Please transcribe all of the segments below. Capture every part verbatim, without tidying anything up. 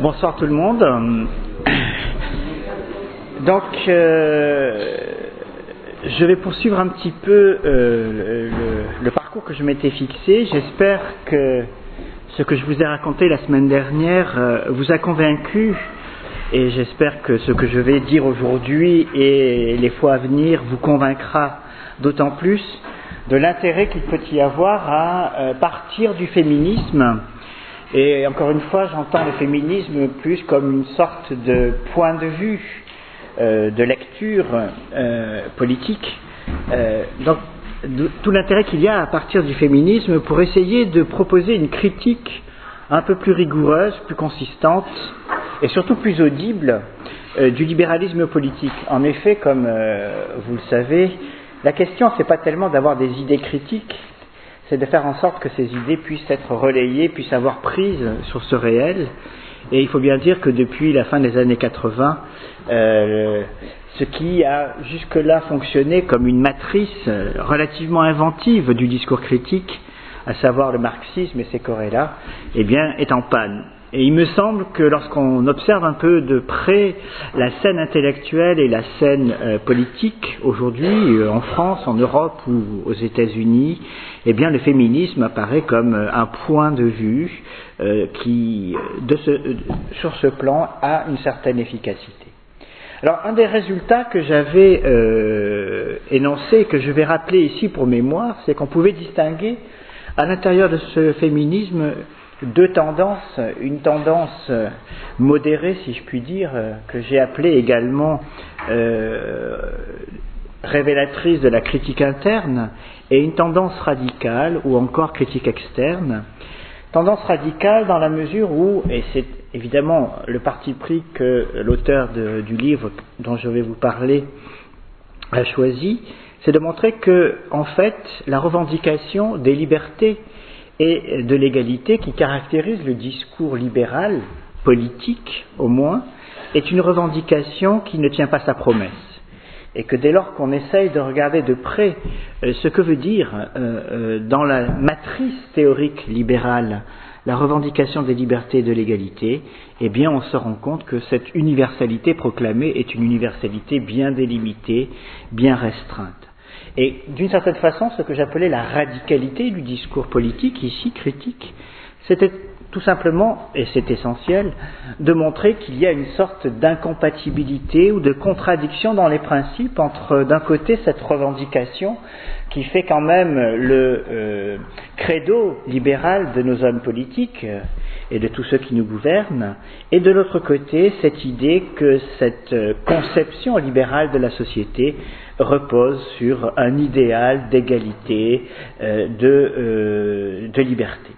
Bonsoir tout le monde. Donc, euh, je vais poursuivre un petit peu euh, le, le parcours que je m'étais fixé. J'espère que ce que je vous ai raconté la semaine dernière euh, vous a convaincu, et j'espère que ce que je vais dire aujourd'hui et les fois à venir vous convaincra d'autant plus de l'intérêt qu'il peut y avoir à euh, partir du féminisme. Et encore une fois, j'entends le féminisme plus comme une sorte de point de vue, euh, de lecture euh, politique. Euh, donc, de, tout l'intérêt qu'il y a à partir du féminisme pour essayer de proposer une critique un peu plus rigoureuse, plus consistante et surtout plus audible euh, du libéralisme politique. En effet, comme euh, vous le savez, la question c'est pas tellement d'avoir des idées critiques, c'est de faire en sorte que ces idées puissent être relayées, puissent avoir prise sur ce réel. Et il faut bien dire que depuis la fin des années quatre-vingts, euh, ce qui a jusque-là fonctionné comme une matrice relativement inventive du discours critique, à savoir le marxisme et ses corrélats, eh bien, est en panne. Et il me semble que lorsqu'on observe un peu de près la scène intellectuelle et la scène euh, politique aujourd'hui, euh, en France, en Europe ou aux États-Unis, eh bien le féminisme apparaît comme euh, un point de vue euh, qui, de ce, euh, sur ce plan, a une certaine efficacité. Alors, un des résultats que j'avais euh, énoncé, que je vais rappeler ici pour mémoire, c'est qu'on pouvait distinguer à l'intérieur de ce féminisme deux tendances, une tendance modérée, si je puis dire, que j'ai appelée également euh, révélatrice de la critique interne, et une tendance radicale ou encore critique externe. Tendance radicale dans la mesure où, et c'est évidemment le parti pris que l'auteur de, du livre dont je vais vous parler a choisi, c'est de montrer que, en fait, la revendication des libertés et de l'égalité qui caractérise le discours libéral, politique au moins, est une revendication qui ne tient pas sa promesse. Et que dès lors qu'on essaye de regarder de près euh, ce que veut dire euh, euh, dans la matrice théorique libérale la revendication des libertés et de l'égalité, eh bien on se rend compte que cette universalité proclamée est une universalité bien délimitée, bien restreinte. Et d'une certaine façon, ce que j'appelais la radicalité du discours politique, ici critique, c'était tout simplement, et c'est essentiel, de montrer qu'il y a une sorte d'incompatibilité ou de contradiction dans les principes entre, d'un côté, cette revendication qui fait quand même le euh, credo libéral de nos hommes politiques et de tous ceux qui nous gouvernent, et de l'autre côté, cette idée que cette conception libérale de la société repose sur un idéal d'égalité, euh, de, euh, de liberté.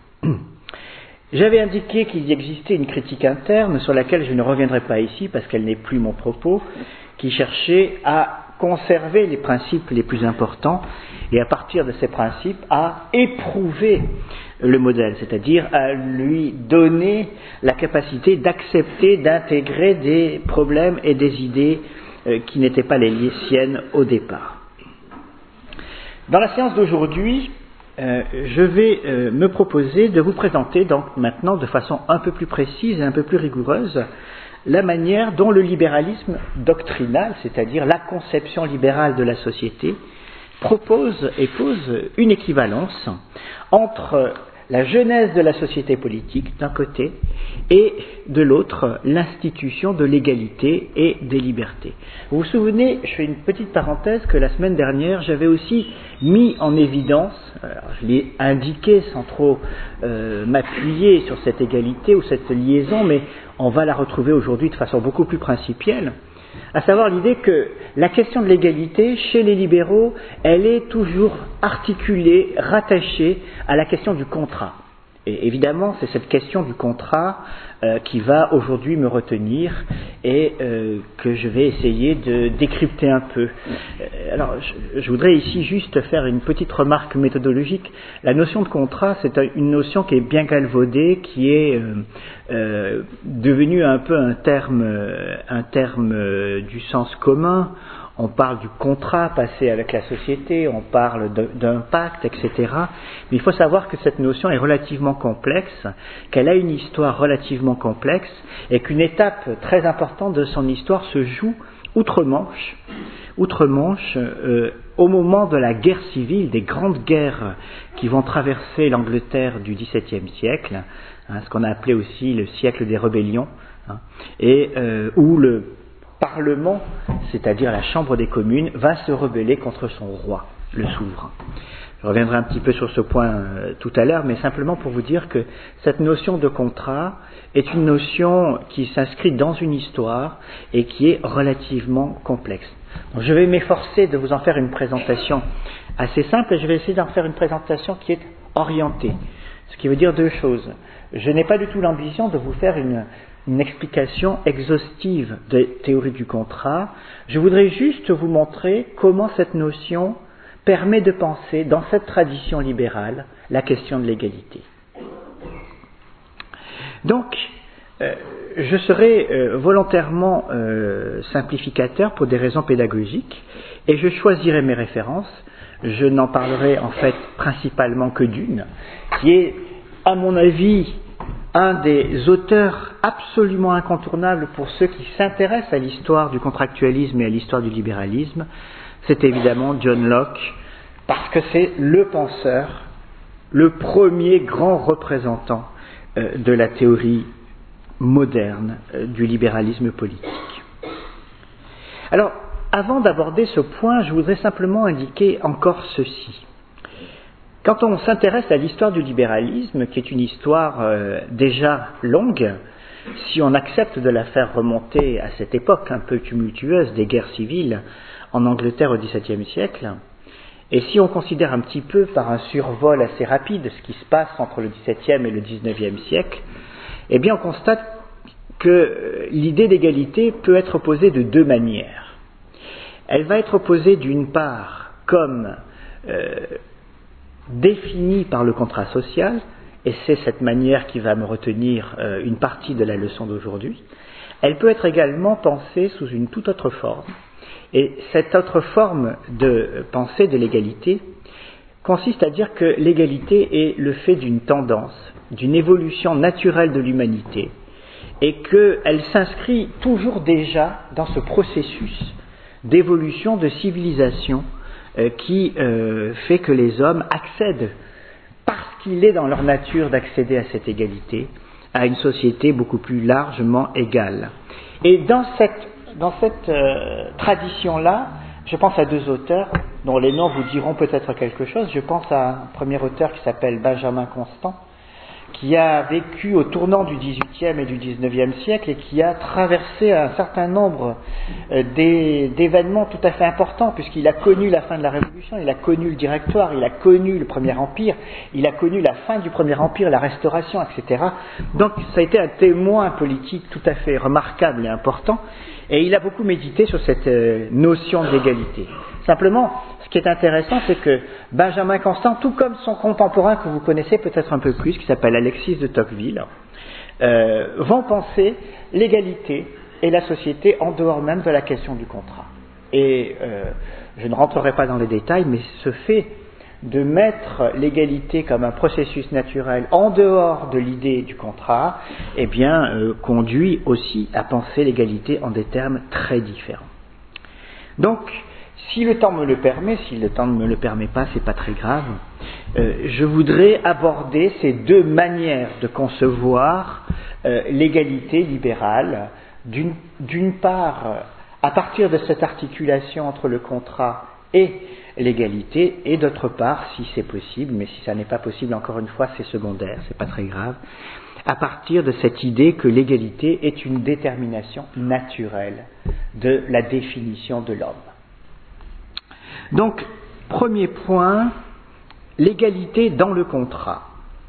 J'avais indiqué qu'il existait une critique interne sur laquelle je ne reviendrai pas ici parce qu'elle n'est plus mon propos, qui cherchait à conserver les principes les plus importants et à partir de ces principes à éprouver le modèle, c'est-à-dire à lui donner la capacité d'accepter, d'intégrer des problèmes et des idées euh, qui n'étaient pas les siennes au départ. Dans la séance d'aujourd'hui, Euh, je vais euh, me proposer de vous présenter donc maintenant de façon un peu plus précise et un peu plus rigoureuse la manière dont le libéralisme doctrinal, c'est-à-dire la conception libérale de la société, propose et pose une équivalence entre la genèse de la société politique d'un côté et de l'autre l'institution de l'égalité et des libertés. Vous vous souvenez, je fais une petite parenthèse, que la semaine dernière j'avais aussi mis en évidence, alors je l'ai indiqué sans trop euh, m'appuyer sur cette égalité ou cette liaison, mais on va la retrouver aujourd'hui de façon beaucoup plus principielle, à savoir l'idée que la question de l'égalité, chez les libéraux, elle est toujours articulée, rattachée à la question du contrat. Et évidemment, c'est cette question du contrat euh, qui va aujourd'hui me retenir et euh, que je vais essayer de décrypter un peu. Euh, alors, je, je voudrais ici juste faire une petite remarque méthodologique. La notion de contrat, c'est une notion qui est bien galvaudée, qui est euh, euh, devenue un peu un terme, un terme euh, du sens commun. on parle du contrat passé avec la société, on parle de, d'un pacte, et cetera. Mais il faut savoir que cette notion est relativement complexe, qu'elle a une histoire relativement complexe, et qu'une étape très importante de son histoire se joue outre-Manche, outre-Manche, euh, au moment de la guerre civile, des grandes guerres qui vont traverser l'Angleterre du dix-septième siècle, hein, ce qu'on a appelé aussi le siècle des rébellions, hein, et euh, où le Parlement, c'est-à-dire la Chambre des communes, va se rebeller contre son roi, le souverain. Je reviendrai un petit peu sur ce point euh, tout à l'heure, mais simplement pour vous dire que cette notion de contrat est une notion qui s'inscrit dans une histoire et qui est relativement complexe. Donc, je vais m'efforcer de vous en faire une présentation assez simple et je vais essayer d'en faire une présentation qui est orientée. Ce qui veut dire deux choses. Je n'ai pas du tout l'ambition de vous faire une, une explication exhaustive des théories du contrat. Je voudrais juste vous montrer comment cette notion permet de penser, dans cette tradition libérale, la question de l'égalité. Donc, euh, je serai euh, volontairement euh, simplificateur pour des raisons pédagogiques, et je choisirai mes références. Je n'en parlerai en fait principalement que d'une, qui est, à mon avis, un des auteurs absolument incontournables pour ceux qui s'intéressent à l'histoire du contractualisme et à l'histoire du libéralisme. C'est évidemment John Locke, parce que c'est le penseur, le premier grand représentant euh, de la théorie moderne euh, du libéralisme politique. Alors, avant d'aborder ce point, je voudrais simplement indiquer encore ceci. Quand on s'intéresse à l'histoire du libéralisme, qui est une histoire euh, déjà longue, si on accepte de la faire remonter à cette époque un peu tumultueuse des guerres civiles en Angleterre au dix-septième siècle, et si on considère un petit peu par un survol assez rapide ce qui se passe entre le dix-septième et le dix-neuvième siècle, eh bien on constate que l'idée d'égalité peut être posée de deux manières. Elle va être posée d'une part comme euh, définie par le contrat social, et c'est cette manière qui va me retenir euh, une partie de la leçon d'aujourd'hui. Elle peut être également pensée sous une toute autre forme, et cette autre forme de pensée de l'égalité consiste à dire que l'égalité est le fait d'une tendance, d'une évolution naturelle de l'humanité, et qu'elle s'inscrit toujours déjà dans ce processus d'évolution de civilisation euh, qui euh, fait que les hommes accèdent, parce qu'il est dans leur nature d'accéder à cette égalité, à une société beaucoup plus largement égale. Et dans cette, dans cette euh, tradition-là, je pense à deux auteurs dont les noms vous diront peut-être quelque chose. Je pense à un premier auteur qui s'appelle Benjamin Constant, qui a vécu au tournant du dix-huitième et du dix-neuvième siècle et qui a traversé un certain nombre euh, des, d'événements tout à fait importants, puisqu'il a connu la fin de la Révolution, il a connu le Directoire, il a connu le Premier Empire, il a connu la fin du Premier Empire, la Restauration, et cetera. Donc ça a été un témoin politique tout à fait remarquable et important, et il a beaucoup médité sur cette euh, notion d'égalité. Simplement, ce qui est intéressant, c'est que Benjamin Constant, tout comme son contemporain que vous connaissez peut-être un peu plus, qui s'appelle Alexis de Tocqueville, euh, vont penser l'égalité et la société en dehors même de la question du contrat. Et euh, je ne rentrerai pas dans les détails, mais ce fait de mettre l'égalité comme un processus naturel en dehors de l'idée du contrat, eh bien, euh, conduit aussi à penser l'égalité en des termes très différents. Donc, si le temps me le permet, si le temps ne me le permet pas, c'est pas très grave, euh, je voudrais aborder ces deux manières de concevoir euh, l'égalité libérale. D'une, d'une part, à partir de cette articulation entre le contrat et l'égalité, et d'autre part, si c'est possible, mais si ça n'est pas possible, encore une fois, c'est secondaire, c'est pas très grave, à partir de cette idée que l'égalité est une détermination naturelle de la définition de l'homme. Donc, premier point, l'égalité dans le contrat.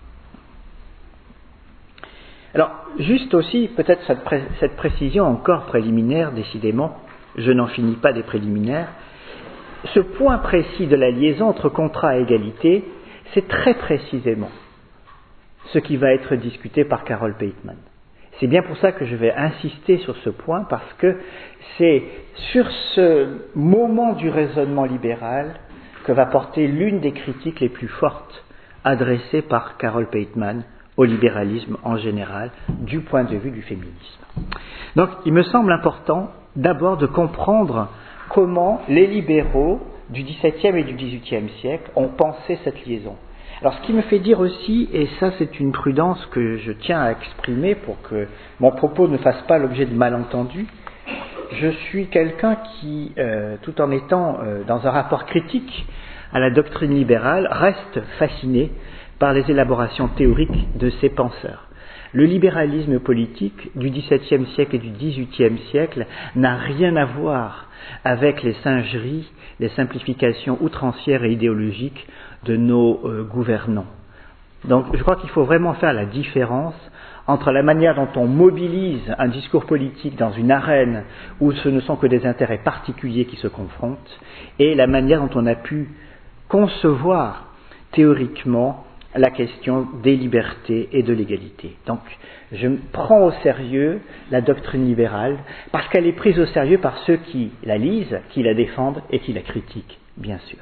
Alors, juste aussi, peut-être cette, pré- cette précision encore préliminaire, décidément, je n'en finis pas des préliminaires. Ce point précis de la liaison entre contrat et égalité, c'est très précisément ce qui va être discuté par Carol Pateman. C'est bien pour ça que je vais insister sur ce point, parce que c'est sur ce moment du raisonnement libéral que va porter l'une des critiques les plus fortes adressées par Carol Pateman au libéralisme en général, du point de vue du féminisme. Donc, il me semble important d'abord de comprendre comment les libéraux du dix-septième et du dix-huitième siècle ont pensé cette liaison. Alors, ce qui me fait dire aussi, et ça c'est une prudence que je tiens à exprimer pour que mon propos ne fasse pas l'objet de malentendus, je suis quelqu'un qui, euh, tout en étant euh, dans un rapport critique à la doctrine libérale, reste fasciné par les élaborations théoriques de ces penseurs. Le libéralisme politique du dix-septième siècle et du dix-huitième siècle n'a rien à voir avec les singeries, les simplifications outrancières et idéologiques de nos euh, gouvernants. Donc je crois qu'il faut vraiment faire la différence entre la manière dont on mobilise un discours politique dans une arène où ce ne sont que des intérêts particuliers qui se confrontent, et la manière dont on a pu concevoir théoriquement la question des libertés et de l'égalité. Donc, je prends au sérieux la doctrine libérale parce qu'elle est prise au sérieux par ceux qui la lisent, qui la défendent et qui la critiquent, bien sûr.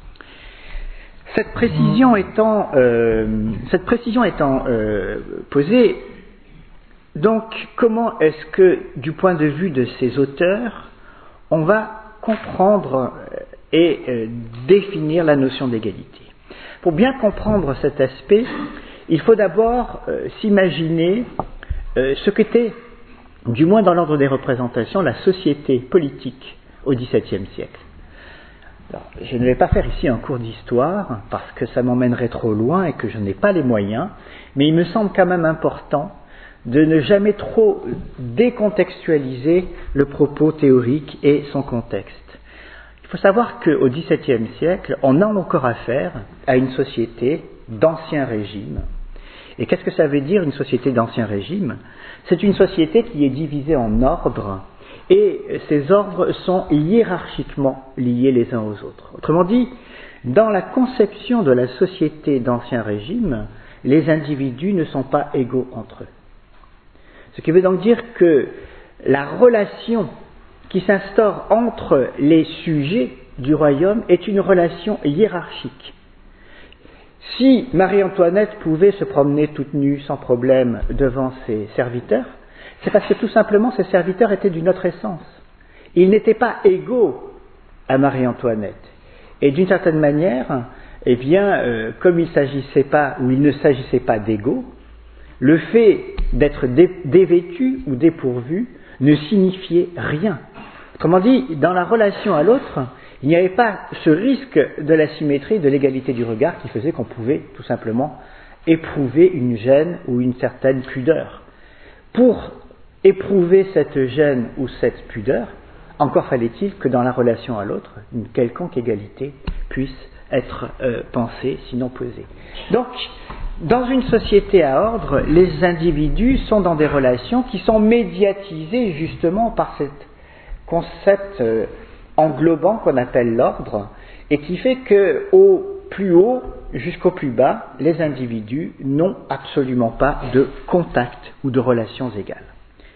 Cette précision étant, euh, cette précision étant euh, posée, donc comment est-ce que, du point de vue de ces auteurs, on va comprendre et euh, définir la notion d'égalité? Pour bien comprendre cet aspect, il faut d'abord euh, s'imaginer euh, ce qu'était, du moins dans l'ordre des représentations, la société politique au dix-septième siècle. Alors, je ne vais pas faire ici un cours d'histoire, parce que ça m'emmènerait trop loin et que je n'ai pas les moyens, mais il me semble quand même important de ne jamais trop décontextualiser le propos théorique et son contexte. Il faut savoir qu'au dix-septième siècle, on a encore affaire à une société d'ancien régime. Et qu'est-ce que ça veut dire, une société d'ancien régime? C'est une société qui est divisée en ordres, et ces ordres sont hiérarchiquement liés les uns aux autres. Autrement dit, dans la conception de la société d'ancien régime, les individus ne sont pas égaux entre eux. Ce qui veut donc dire que la relation qui s'instaure entre les sujets du royaume est une relation hiérarchique. Si Marie-Antoinette pouvait se promener toute nue sans problème devant ses serviteurs, c'est parce que tout simplement ces serviteurs étaient d'une autre essence. Ils n'étaient pas égaux à Marie-Antoinette. Et d'une certaine manière, eh bien, euh, comme il s'agissait pas, ou il ne s'agissait pas d'égaux, le fait d'être dé- dévêtu ou dépourvu ne signifiait rien. Autrement dit, dans la relation à l'autre, il n'y avait pas ce risque de la symétrie, de l'égalité du regard qui faisait qu'on pouvait tout simplement éprouver une gêne ou une certaine pudeur. Pour éprouver cette gêne ou cette pudeur, encore fallait-il que dans la relation à l'autre, une quelconque égalité puisse être euh, pensée, sinon posée. Donc, dans une société à ordre, les individus sont dans des relations qui sont médiatisées justement par cet concept euh, englobant qu'on appelle l'ordre, et qui fait que au plus haut jusqu'au plus bas, les individus n'ont absolument pas de contact ou de relations égales.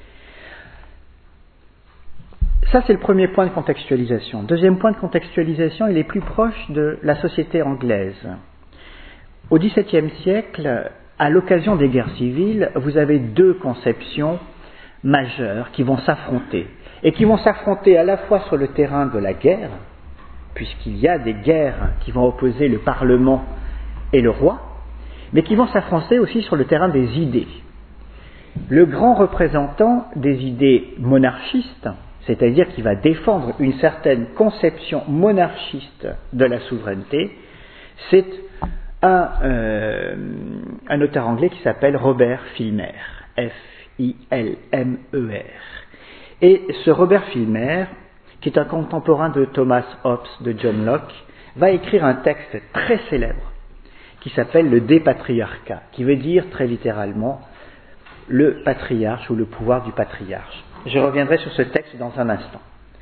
Ça, c'est le premier point de contextualisation. Deuxième point de contextualisation, il est plus proche de la société anglaise. Au dix-septième siècle, à l'occasion des guerres civiles, vous avez deux conceptions majeures qui vont s'affronter, et qui vont s'affronter à la fois sur le terrain de la guerre, puisqu'il y a des guerres qui vont opposer le Parlement et le roi, mais qui vont s'affronter aussi sur le terrain des idées. Le grand représentant des idées monarchistes, c'est-à-dire qui va défendre une certaine conception monarchiste de la souveraineté, c'est un, euh, un auteur anglais qui s'appelle Robert Filmer, F I L M E R. Et ce Robert Filmer, qui est un contemporain de Thomas Hobbes, de John Locke, va écrire un texte très célèbre qui s'appelle le Dépatriarcat, qui veut dire très littéralement le patriarche ou le pouvoir du patriarche. Je reviendrai sur ce texte dans un instant.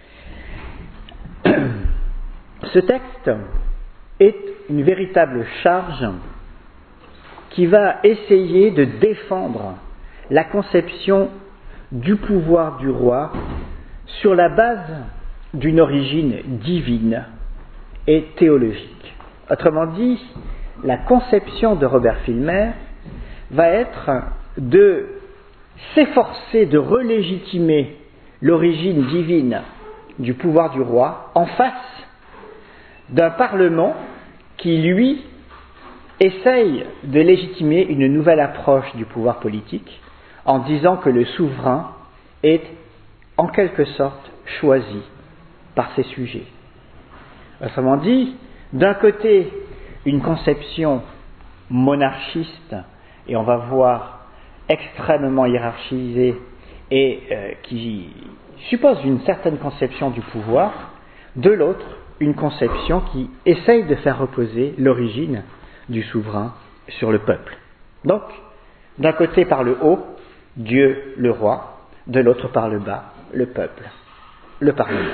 Ce texte est une véritable charge qui va essayer de défendre la conception du pouvoir du roi sur la base d'une origine divine et théologique. Autrement dit, la conception de Robert Filmer va être de s'efforcer de relégitimer l'origine divine du pouvoir du roi en face d'un Parlement qui, lui, essaye de légitimer une nouvelle approche du pouvoir politique en disant que le souverain est en quelque sorte choisi par ses sujets. Autrement dit, d'un côté, une conception monarchiste, et on va voir extrêmement hiérarchisée, et euh, qui suppose une certaine conception du pouvoir, de l'autre, une conception qui essaye de faire reposer l'origine du souverain sur le peuple. Donc, d'un côté par le haut, Dieu le roi, de l'autre par le bas, le peuple, le Parlement.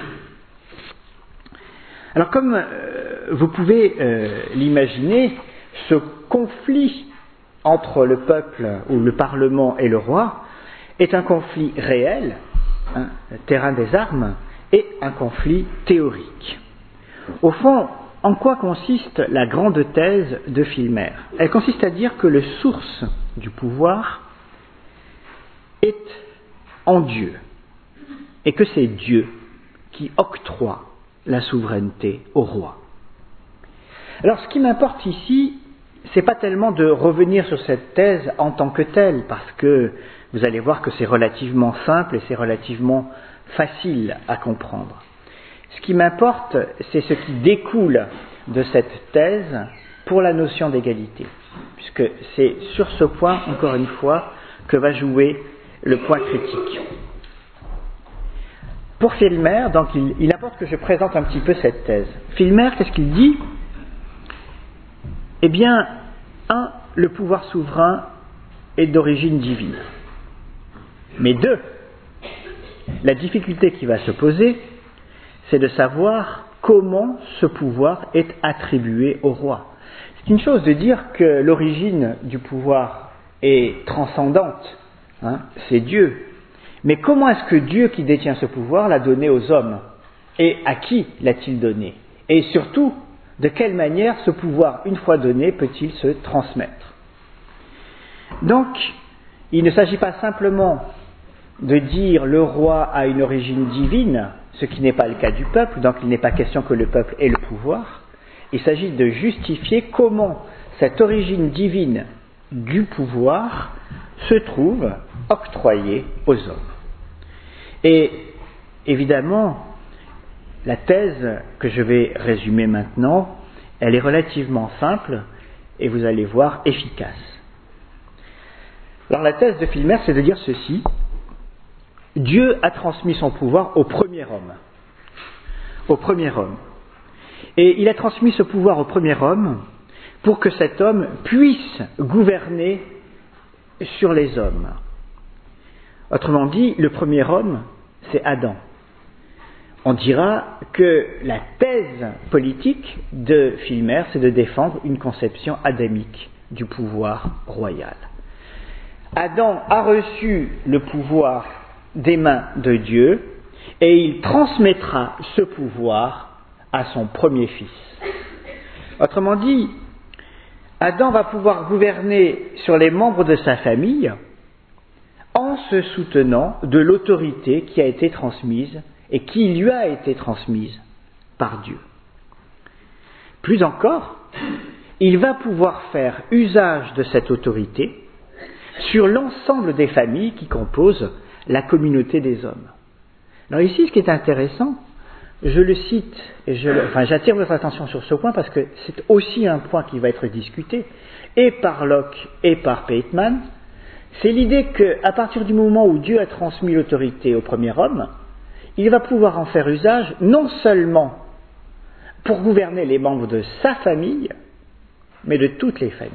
Alors comme euh, vous pouvez euh, l'imaginer, ce conflit entre le peuple ou le Parlement et le roi est un conflit réel, hein, terrain des armes, et un conflit théorique. Au fond, en quoi consiste la grande thèse de Filmer ? Elle consiste à dire que le source du pouvoir est en Dieu, et que c'est Dieu qui octroie la souveraineté au roi. Alors ce qui m'importe ici, c'est pas tellement de revenir sur cette thèse en tant que telle, parce que vous allez voir que c'est relativement simple et c'est relativement facile à comprendre. Ce qui m'importe, c'est ce qui découle de cette thèse pour la notion d'égalité, puisque c'est sur ce point, encore une fois, que va jouer le point critique. Pour Filmer, donc il, il importe que je présente un petit peu cette thèse. Filmer, qu'est-ce qu'il dit ? Eh bien, un, le pouvoir souverain est d'origine divine. Mais deux, la difficulté qui va se poser, c'est de savoir comment ce pouvoir est attribué au roi. C'est une chose de dire que l'origine du pouvoir est transcendante, hein, c'est Dieu. Mais comment est-ce que Dieu qui détient ce pouvoir l'a donné aux hommes ? Et à qui l'a-t-il donné ? Et surtout, de quelle manière ce pouvoir, une fois donné, peut-il se transmettre ? Donc, il ne s'agit pas simplement de dire le roi a une origine divine, ce qui n'est pas le cas du peuple, donc il n'est pas question que le peuple ait le pouvoir. Il s'agit de justifier comment cette origine divine du pouvoir se trouve octroyée aux hommes. Et évidemment, la thèse que je vais résumer maintenant, elle est relativement simple et vous allez voir efficace. Alors la thèse de Filmer, c'est de dire ceci: Dieu a transmis son pouvoir au premier homme. Au premier homme. Et il a transmis ce pouvoir au premier homme pour que cet homme puisse gouverner sur les hommes. Autrement dit, le premier homme, c'est Adam. On dira que la thèse politique de Filmer, c'est de défendre une conception adamique du pouvoir royal. Adam a reçu le pouvoir des mains de Dieu et il transmettra ce pouvoir à son premier fils. Autrement dit, Adam va pouvoir gouverner sur les membres de sa famille en se soutenant de l'autorité qui a été transmise et qui lui a été transmise par Dieu. Plus encore, il va pouvoir faire usage de cette autorité sur l'ensemble des familles qui composent la communauté des hommes. Alors ici, ce qui est intéressant, je le cite, et je le, enfin, j'attire votre attention sur ce point parce que c'est aussi un point qui va être discuté, et par Locke et par Pateman, c'est l'idée qu'à partir du moment où Dieu a transmis l'autorité au premier homme, il va pouvoir en faire usage non seulement pour gouverner les membres de sa famille, mais de toutes les familles.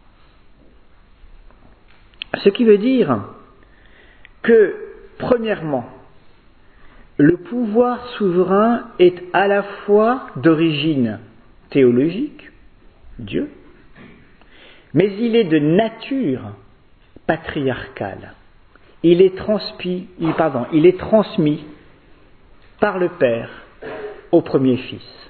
Ce qui veut dire que, premièrement, le pouvoir souverain est à la fois d'origine théologique, Dieu, mais il est de nature patriarcale. il est transmis, il, pardon, il est transmis par le Père au premier Fils.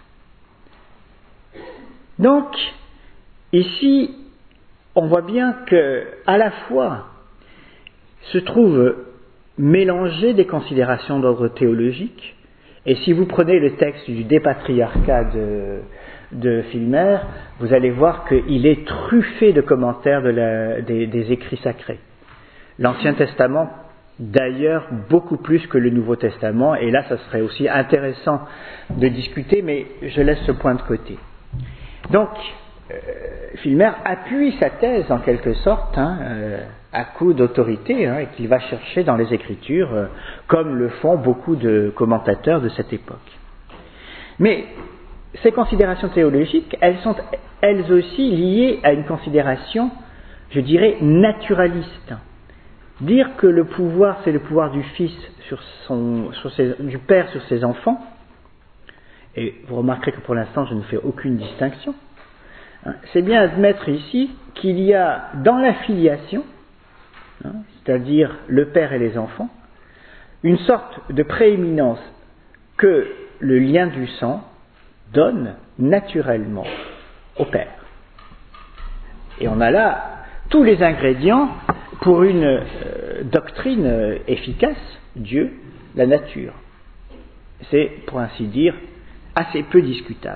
Donc, ici, on voit bien que, à la fois, se trouvent mélangées des considérations d'ordre théologique, et si vous prenez le texte du Dépatriarcat de, de Filmer, vous allez voir qu'il est truffé de commentaires de la, des, des écrits sacrés. L'Ancien Testament, d'ailleurs, beaucoup plus que le Nouveau Testament, et là, ça serait aussi intéressant de discuter, mais je laisse ce point de côté. Donc, euh, Filmer appuie sa thèse, en quelque sorte, hein, euh, à coup d'autorité, hein, et qu'il va chercher dans les Écritures, euh, comme le font beaucoup de commentateurs de cette époque. Mais ces considérations théologiques, elles sont elles aussi liées à une considération, je dirais, naturaliste. Dire que le pouvoir, c'est le pouvoir du Fils sur son, sur ses, du Père sur ses enfants, et vous remarquerez que pour l'instant je ne fais aucune distinction, hein, c'est bien admettre ici qu'il y a dans la filiation, hein, c'est-à-dire le Père et les enfants, une sorte de prééminence que le lien du sang donne naturellement au Père. Et on a là tous les ingrédients pour une euh, doctrine euh, efficace, Dieu, la nature. C'est, pour ainsi dire, assez peu discutable.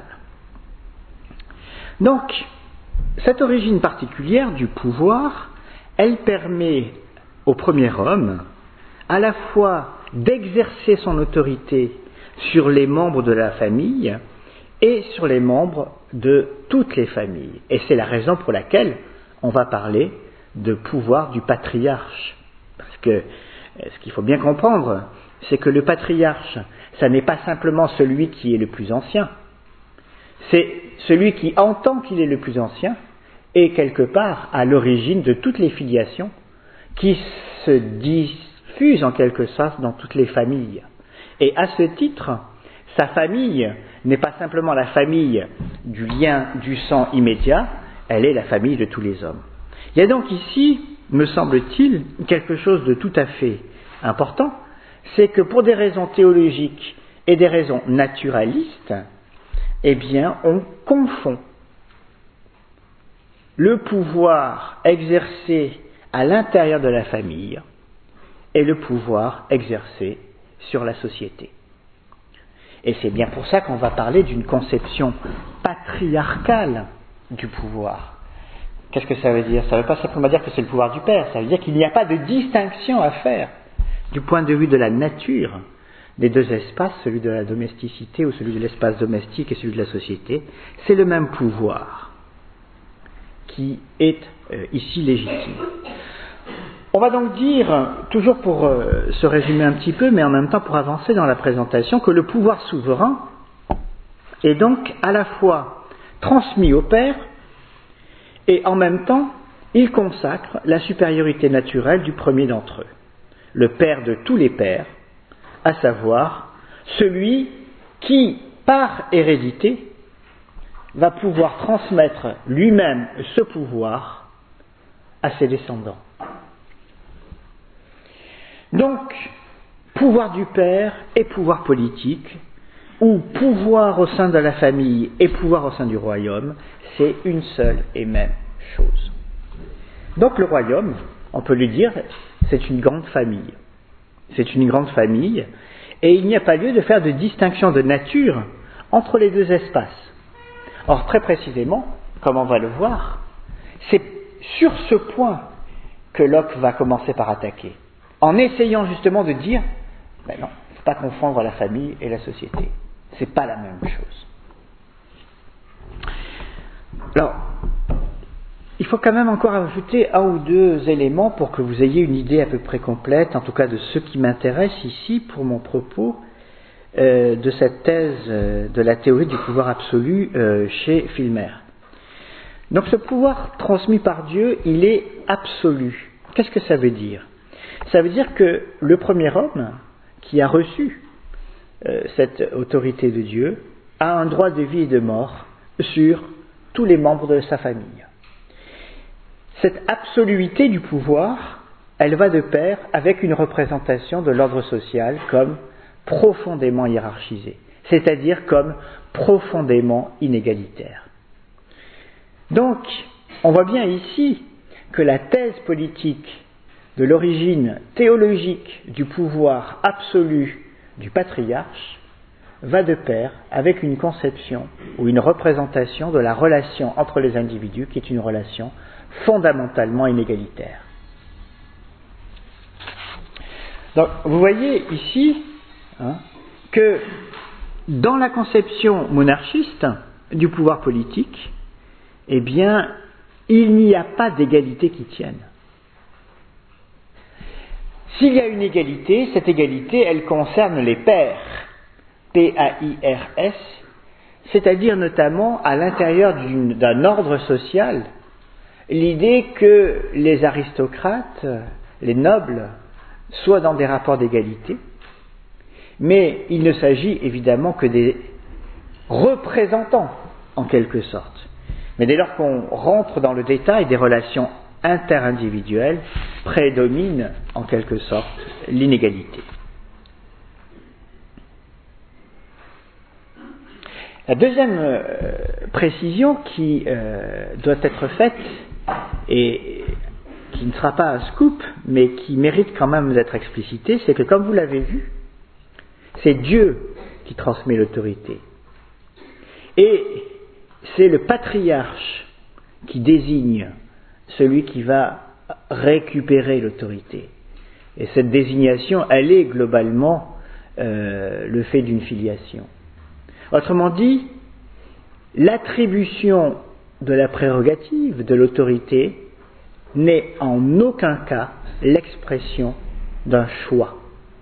Donc, cette origine particulière du pouvoir, elle permet au premier homme à la fois d'exercer son autorité sur les membres de la famille et sur les membres de toutes les familles. Et c'est la raison pour laquelle on va parler de pouvoir du patriarche. Parce que ce qu'il faut bien comprendre, c'est que le patriarche, ça n'est pas simplement celui qui est le plus ancien, c'est celui qui entend qu'il est le plus ancien et quelque part à l'origine de toutes les filiations qui se diffusent en quelque sorte dans toutes les familles. Et à ce titre, sa famille n'est pas simplement la famille du lien du sang immédiat, elle est la famille de tous les hommes. Il y a donc ici, me semble-t-il, quelque chose de tout à fait important, c'est que pour des raisons théologiques et des raisons naturalistes, eh bien, on confond le pouvoir exercé à l'intérieur de la famille et le pouvoir exercé sur la société. Et c'est bien pour ça qu'on va parler d'une conception patriarcale du pouvoir. Qu'est-ce que ça veut dire? Ça ne veut pas simplement dire que c'est le pouvoir du Père, ça veut dire qu'il n'y a pas de distinction à faire du point de vue de la nature des deux espaces, celui de la domesticité ou celui de l'espace domestique et celui de la société. C'est le même pouvoir qui est euh, ici légitime. On va donc dire, toujours pour euh, se résumer un petit peu, mais en même temps pour avancer dans la présentation, que le pouvoir souverain est donc à la fois transmis au Père et en même temps, il consacre la supériorité naturelle du premier d'entre eux, le Père de tous les pères, à savoir celui qui, par hérédité, va pouvoir transmettre lui-même ce pouvoir à ses descendants. Donc, pouvoir du Père et pouvoir politique, ou pouvoir au sein de la famille et pouvoir au sein du royaume, c'est une seule et même chose. Donc le royaume, on peut lui dire, c'est une grande famille. C'est une grande famille, et il n'y a pas lieu de faire de distinction de nature entre les deux espaces. Or, très précisément, comme on va le voir, c'est sur ce point que Locke va commencer par attaquer, en essayant justement de dire, ben non, il ne faut pas confondre la famille et la société. C'est pas la même chose. Alors, il faut quand même encore ajouter un ou deux éléments pour que vous ayez une idée à peu près complète, en tout cas de ce qui m'intéresse ici pour mon propos, euh, de cette thèse euh, de la théorie du pouvoir absolu euh, chez Filmer. Donc ce pouvoir transmis par Dieu, il est absolu. Qu'est-ce que ça veut dire? Ça veut dire que le premier homme qui a reçu euh, cette autorité de Dieu a un droit de vie et de mort sur tous les membres de sa famille. Cette absoluité du pouvoir elle va de pair avec une représentation de l'ordre social comme profondément hiérarchisé, c'est-à-dire comme profondément inégalitaire. Donc, on voit bien ici que la thèse politique de l'origine théologique du pouvoir absolu du patriarche va de pair avec une conception ou une représentation de la relation entre les individus qui est une relation fondamentalement inégalitaire. Donc, vous voyez ici hein, que dans la conception monarchiste du pouvoir politique, eh bien, il n'y a pas d'égalité qui tienne. S'il y a une égalité, cette égalité, elle concerne les pairs, P A I R S, c'est-à-dire notamment à l'intérieur d'une, d'un ordre social, l'idée que les aristocrates, les nobles, soient dans des rapports d'égalité, mais il ne s'agit évidemment que des représentants, en quelque sorte. Mais dès lors qu'on rentre dans le détail des relations interindividuelles, prédomine en quelque sorte l'inégalité. La deuxième euh, précision qui euh, doit être faite, et qui ne sera pas un scoop, mais qui mérite quand même d'être explicitée, c'est que comme vous l'avez vu, c'est Dieu qui transmet l'autorité. Et c'est le patriarche qui désigne celui qui va récupérer l'autorité. Et cette désignation, elle est globalement euh, le fait d'une filiation. Autrement dit, l'attribution de la prérogative, de l'autorité, n'est en aucun cas l'expression d'un choix.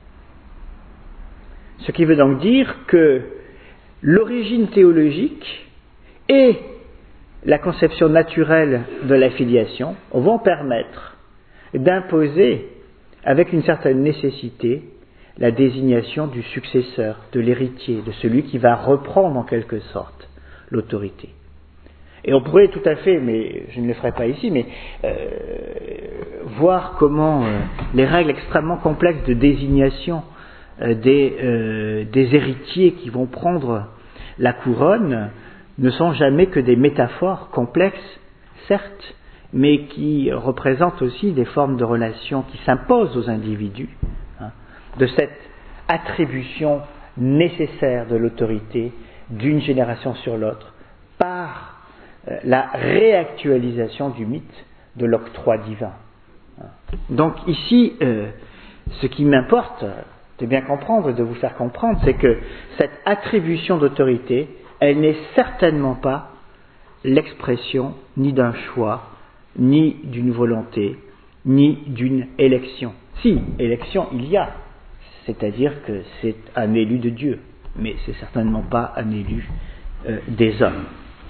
Ce qui veut donc dire que l'origine théologique et la conception naturelle de la filiation vont permettre d'imposer, avec une certaine nécessité, la désignation du successeur, de l'héritier, de celui qui va reprendre en quelque sorte l'autorité. Et on pourrait tout à fait, mais je ne le ferai pas ici, mais euh, voir comment euh, les règles extrêmement complexes de désignation euh, des, euh, des héritiers qui vont prendre la couronne ne sont jamais que des métaphores complexes, certes, mais qui représentent aussi des formes de relations qui s'imposent aux individus, hein, de cette attribution nécessaire de l'autorité d'une génération sur l'autre par la réactualisation du mythe de l'octroi divin. Donc ici, euh, ce qui m'importe de bien comprendre, de vous faire comprendre, c'est que cette attribution d'autorité, elle n'est certainement pas l'expression ni d'un choix, ni d'une volonté, ni d'une élection. Si, élection il y a, c'est-à-dire que c'est un élu de Dieu, mais c'est certainement pas un élu euh, des hommes.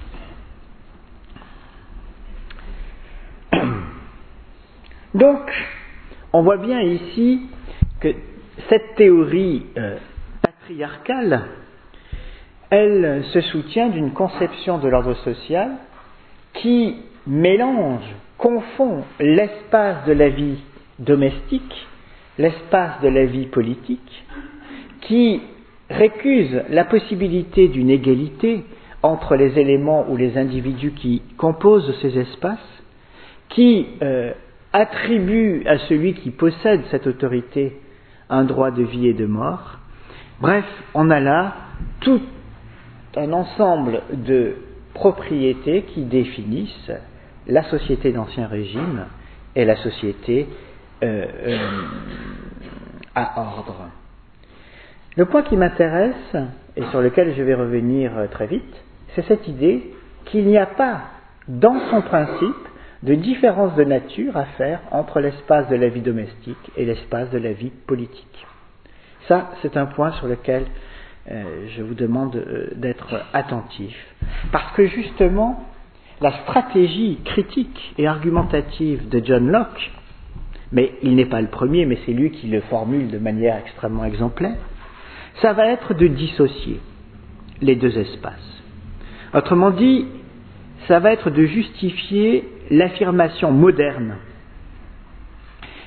Donc, on voit bien ici que cette théorie euh, patriarcale, elle se soutient d'une conception de l'ordre social qui mélange, confond l'espace de la vie domestique, l'espace de la vie politique, qui récuse la possibilité d'une égalité entre les éléments ou les individus qui composent ces espaces, qui euh, attribue à celui qui possède cette autorité un droit de vie et de mort. Bref, on a là tout un ensemble de propriétés qui définissent la société d'Ancien Régime et la société euh, euh, à ordre. Le point qui m'intéresse, et sur lequel je vais revenir très vite, c'est cette idée qu'il n'y a pas, dans son principe, de différence de nature à faire entre l'espace de la vie domestique et l'espace de la vie politique. Ça, c'est un point sur lequel euh, je vous demande euh, d'être attentif, parce que justement, la stratégie critique et argumentative de John Locke, mais il n'est pas le premier, mais c'est lui qui le formule de manière extrêmement exemplaire, ça va être de dissocier les deux espaces. Autrement dit, ça va être de justifier l'affirmation moderne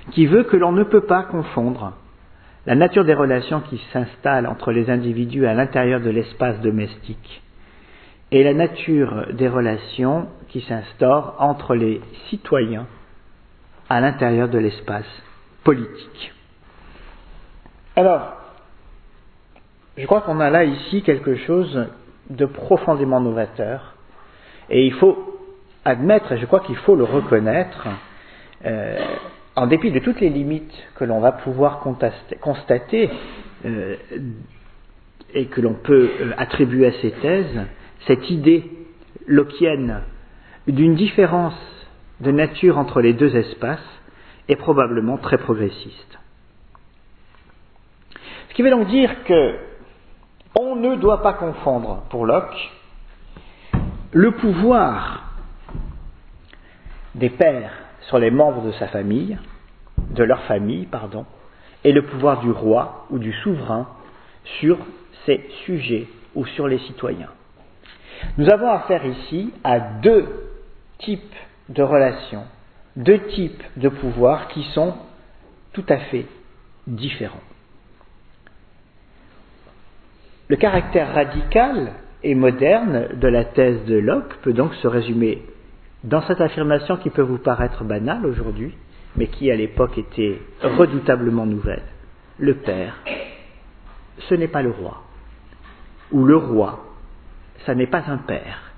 qui veut que l'on ne peut pas confondre la nature des relations qui s'installent entre les individus à l'intérieur de l'espace domestique et la nature des relations qui s'instaurent entre les citoyens à l'intérieur de l'espace politique. Alors, je crois qu'on a là ici quelque chose de profondément novateur, et il faut admettre, et je crois qu'il faut le reconnaître, euh, en dépit de toutes les limites que l'on va pouvoir constater euh, et que l'on peut euh, attribuer à ces thèses, cette idée lockienne d'une différence de nature entre les deux espaces est probablement très progressiste. Ce qui veut donc dire que on ne doit pas confondre, pour Locke, le pouvoir des pères sur les membres de sa famille, de leur famille, pardon, et le pouvoir du roi ou du souverain sur ses sujets ou sur les citoyens. Nous avons affaire ici à deux types de relations, deux types de pouvoirs qui sont tout à fait différents. Le caractère radical et moderne de la thèse de Locke peut donc se résumer dans cette affirmation qui peut vous paraître banale aujourd'hui, mais qui à l'époque était redoutablement nouvelle. Le père, ce n'est pas le roi. Ou le roi, ça n'est pas un père.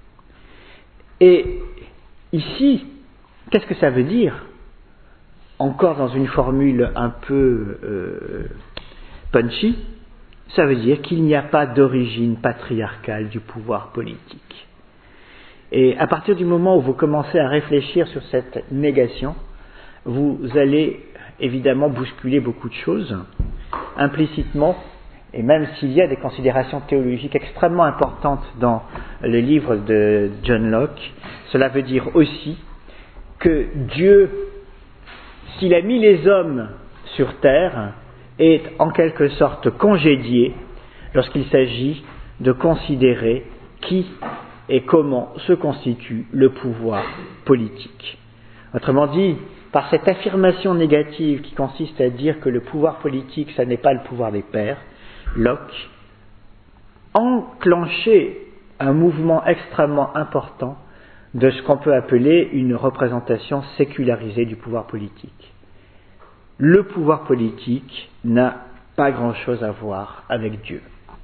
Et ici, qu'est-ce que ça veut dire ? Encore dans une formule un peu euh, punchy, ça veut dire qu'il n'y a pas d'origine patriarcale du pouvoir politique. Et à partir du moment où vous commencez à réfléchir sur cette négation, vous allez évidemment bousculer beaucoup de choses, implicitement, et même s'il y a des considérations théologiques extrêmement importantes dans le livre de John Locke, cela veut dire aussi que Dieu, s'il a mis les hommes sur terre, est en quelque sorte congédié lorsqu'il s'agit de considérer qui et comment se constitue le pouvoir politique. Autrement dit, par cette affirmation négative qui consiste à dire que le pouvoir politique, ça n'est pas le pouvoir des pères, Locke enclenchait un mouvement extrêmement important de ce qu'on peut appeler une représentation sécularisée du pouvoir politique. Le pouvoir politique n'a pas grand-chose à voir avec Dieu.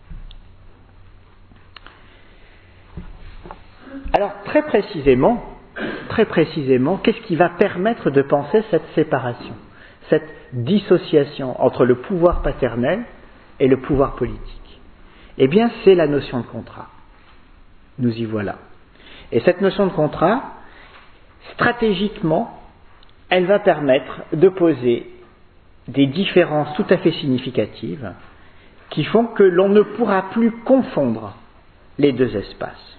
Alors, très précisément, très précisément, qu'est-ce qui va permettre de penser cette séparation, cette dissociation entre le pouvoir paternel et le pouvoir politique ? Eh bien, c'est la notion de contrat. Nous y voilà. Et cette notion de contrat, stratégiquement, elle va permettre de poser des différences tout à fait significatives qui font que l'on ne pourra plus confondre les deux espaces.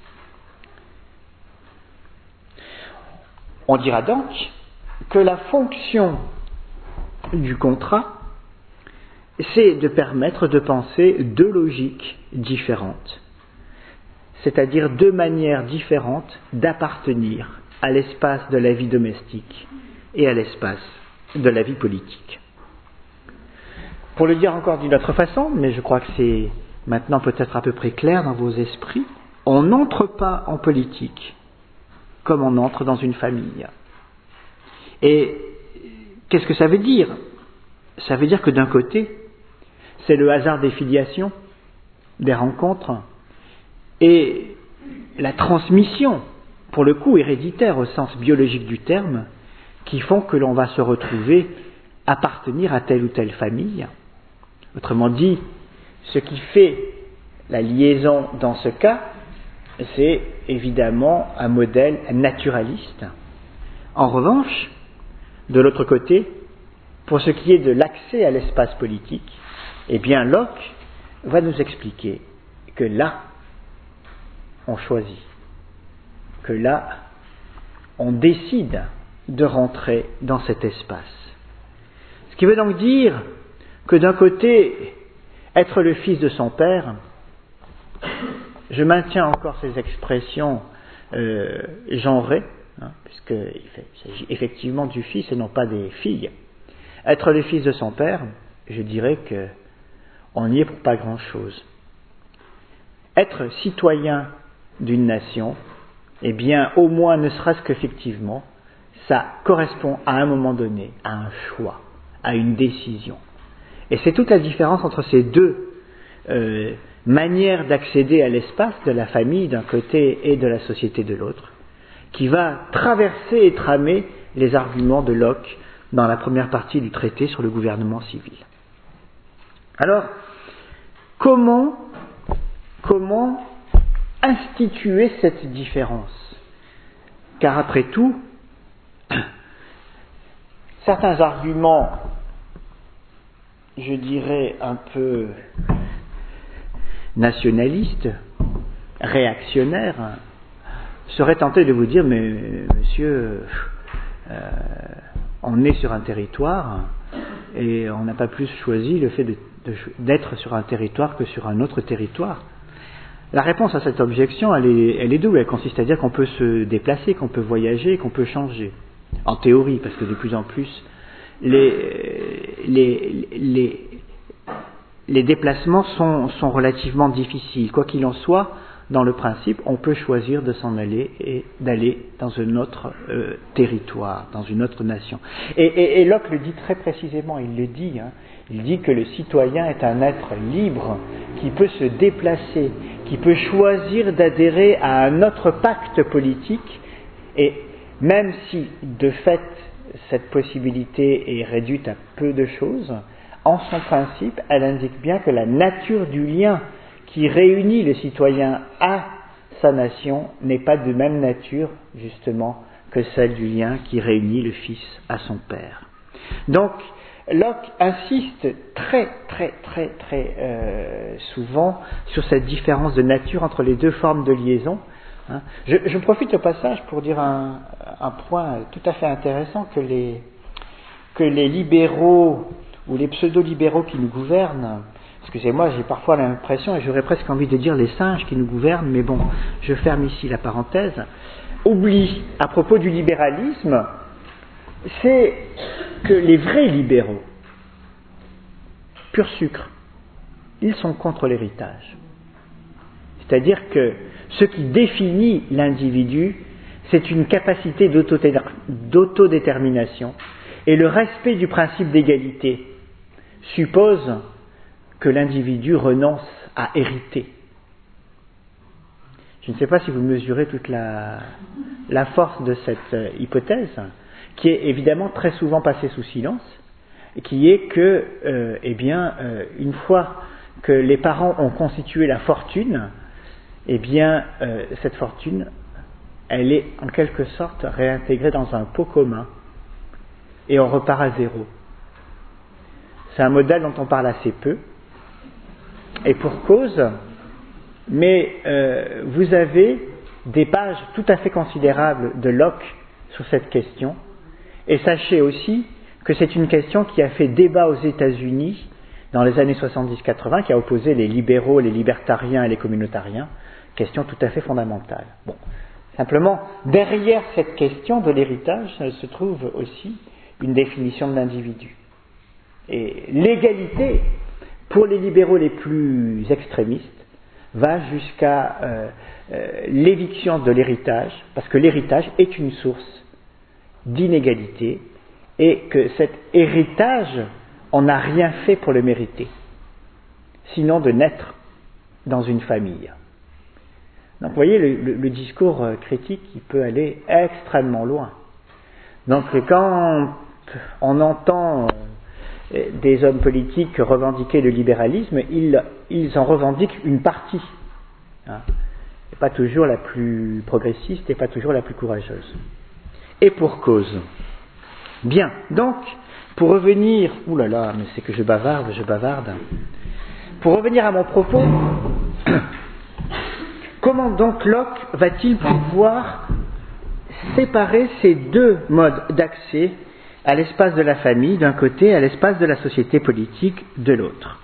On dira donc que la fonction du contrat, c'est de permettre de penser deux logiques différentes, c'est-à-dire deux manières différentes d'appartenir à l'espace de la vie domestique et à l'espace de la vie politique. Pour le dire encore d'une autre façon, mais je crois que c'est maintenant peut-être à peu près clair dans vos esprits, on n'entre pas en politique comme on entre dans une famille. Et qu'est-ce que ça veut dire ? Ça veut dire que d'un côté, c'est le hasard des filiations, des rencontres, et la transmission, pour le coup héréditaire au sens biologique du terme, qui font que l'on va se retrouver appartenir à telle ou telle famille. Autrement dit, ce qui fait la liaison dans ce cas, c'est évidemment un modèle naturaliste. En revanche, de l'autre côté, pour ce qui est de l'accès à l'espace politique, eh bien Locke va nous expliquer que là, on choisit, que là, on décide de rentrer dans cet espace. Ce qui veut donc dire que d'un côté, être le fils de son père, je maintiens encore ces expressions euh, genrées, hein, puisqu'il s'agit effectivement du fils et non pas des filles, Être le fils de son père, je dirais que on n'y est pour pas grand-chose. Être citoyen d'une nation, eh bien, au moins, ne serait-ce qu'effectivement, ça correspond à un moment donné à un choix, à une décision. Et c'est toute la différence entre ces deux euh, manières d'accéder à l'espace de la famille d'un côté et de la société de l'autre, qui va traverser et tramer les arguments de Locke dans la première partie du traité sur le gouvernement civil. Alors, comment, comment instituer cette différence ? Car après tout, certains arguments, je dirais un peu nationalistes, réactionnaires, seraient tentés de vous dire, mais monsieur, euh, on est sur un territoire et on n'a pas plus choisi le fait de, de, d'être sur un territoire que sur un autre territoire. La réponse à cette objection, elle est, elle est double. Elle consiste à dire qu'on peut se déplacer, qu'on peut voyager, qu'on peut changer. En théorie, parce que de plus en plus, les, les, les, les déplacements sont, sont relativement difficiles. Quoi qu'il en soit, dans le principe, on peut choisir de s'en aller et d'aller dans un autre euh, territoire, dans une autre nation. Et, et, et Locke le dit très précisément, il le dit, hein, il dit que le citoyen est un être libre qui peut se déplacer, qui peut choisir d'adhérer à un autre pacte politique, et même si de fait cette possibilité est réduite à peu de choses, en son principe, elle indique bien que la nature du lien qui réunit le citoyen à sa nation n'est pas de même nature, justement, que celle du lien qui réunit le fils à son père. Donc, Locke insiste très, très, très, très euh, souvent sur cette différence de nature entre les deux formes de liaison. Hein. Je, je profite au passage pour dire un, un point tout à fait intéressant, que les, que les libéraux ou les pseudo-libéraux qui nous gouvernent, excusez-moi, j'ai parfois l'impression, et j'aurais presque envie de dire les singes qui nous gouvernent, mais bon, je ferme ici la parenthèse, oublient à propos du libéralisme, c'est que les vrais libéraux, pur sucre, ils sont contre l'héritage. C'est-à-dire que ce qui définit l'individu, c'est une capacité d'autodétermination, et le respect du principe d'égalité suppose que l'individu renonce à hériter. Je ne sais pas si vous mesurez toute la, la force de cette hypothèse, qui est évidemment très souvent passée sous silence, et qui est que, euh, eh bien, euh, une fois que les parents ont constitué la fortune, eh bien, euh, cette fortune, elle est en quelque sorte réintégrée dans un pot commun, et on repart à zéro. C'est un modèle dont on parle assez peu, et pour cause, mais euh, vous avez des pages tout à fait considérables de Locke sur cette question, et sachez aussi que c'est une question qui a fait débat aux États-Unis dans les années soixante-dix quatre-vingts, qui a opposé les libéraux, les libertariens et les communautariens, question tout à fait fondamentale. Bon, simplement, derrière cette question de l'héritage, se trouve aussi une définition de l'individu. Et l'égalité, pour les libéraux les plus extrémistes, va jusqu'à euh, euh, l'éviction de l'héritage, parce que l'héritage est une source d'inégalité, et que cet héritage, on n'a rien fait pour le mériter, sinon de naître dans une famille. Donc vous voyez, le, le, le discours critique, il peut aller extrêmement loin. Donc quand on entend des hommes politiques revendiquer le libéralisme, ils, ils en revendiquent une partie, hein, et pas toujours la plus progressiste et pas toujours la plus courageuse. Et pour cause. Bien, donc, pour revenir, ouh là là, mais c'est que je bavarde, je bavarde. Pour revenir à mon propos, comment donc Locke va-t-il pouvoir séparer ces deux modes d'accès à l'espace de la famille d'un côté, à l'espace de la société politique de l'autre?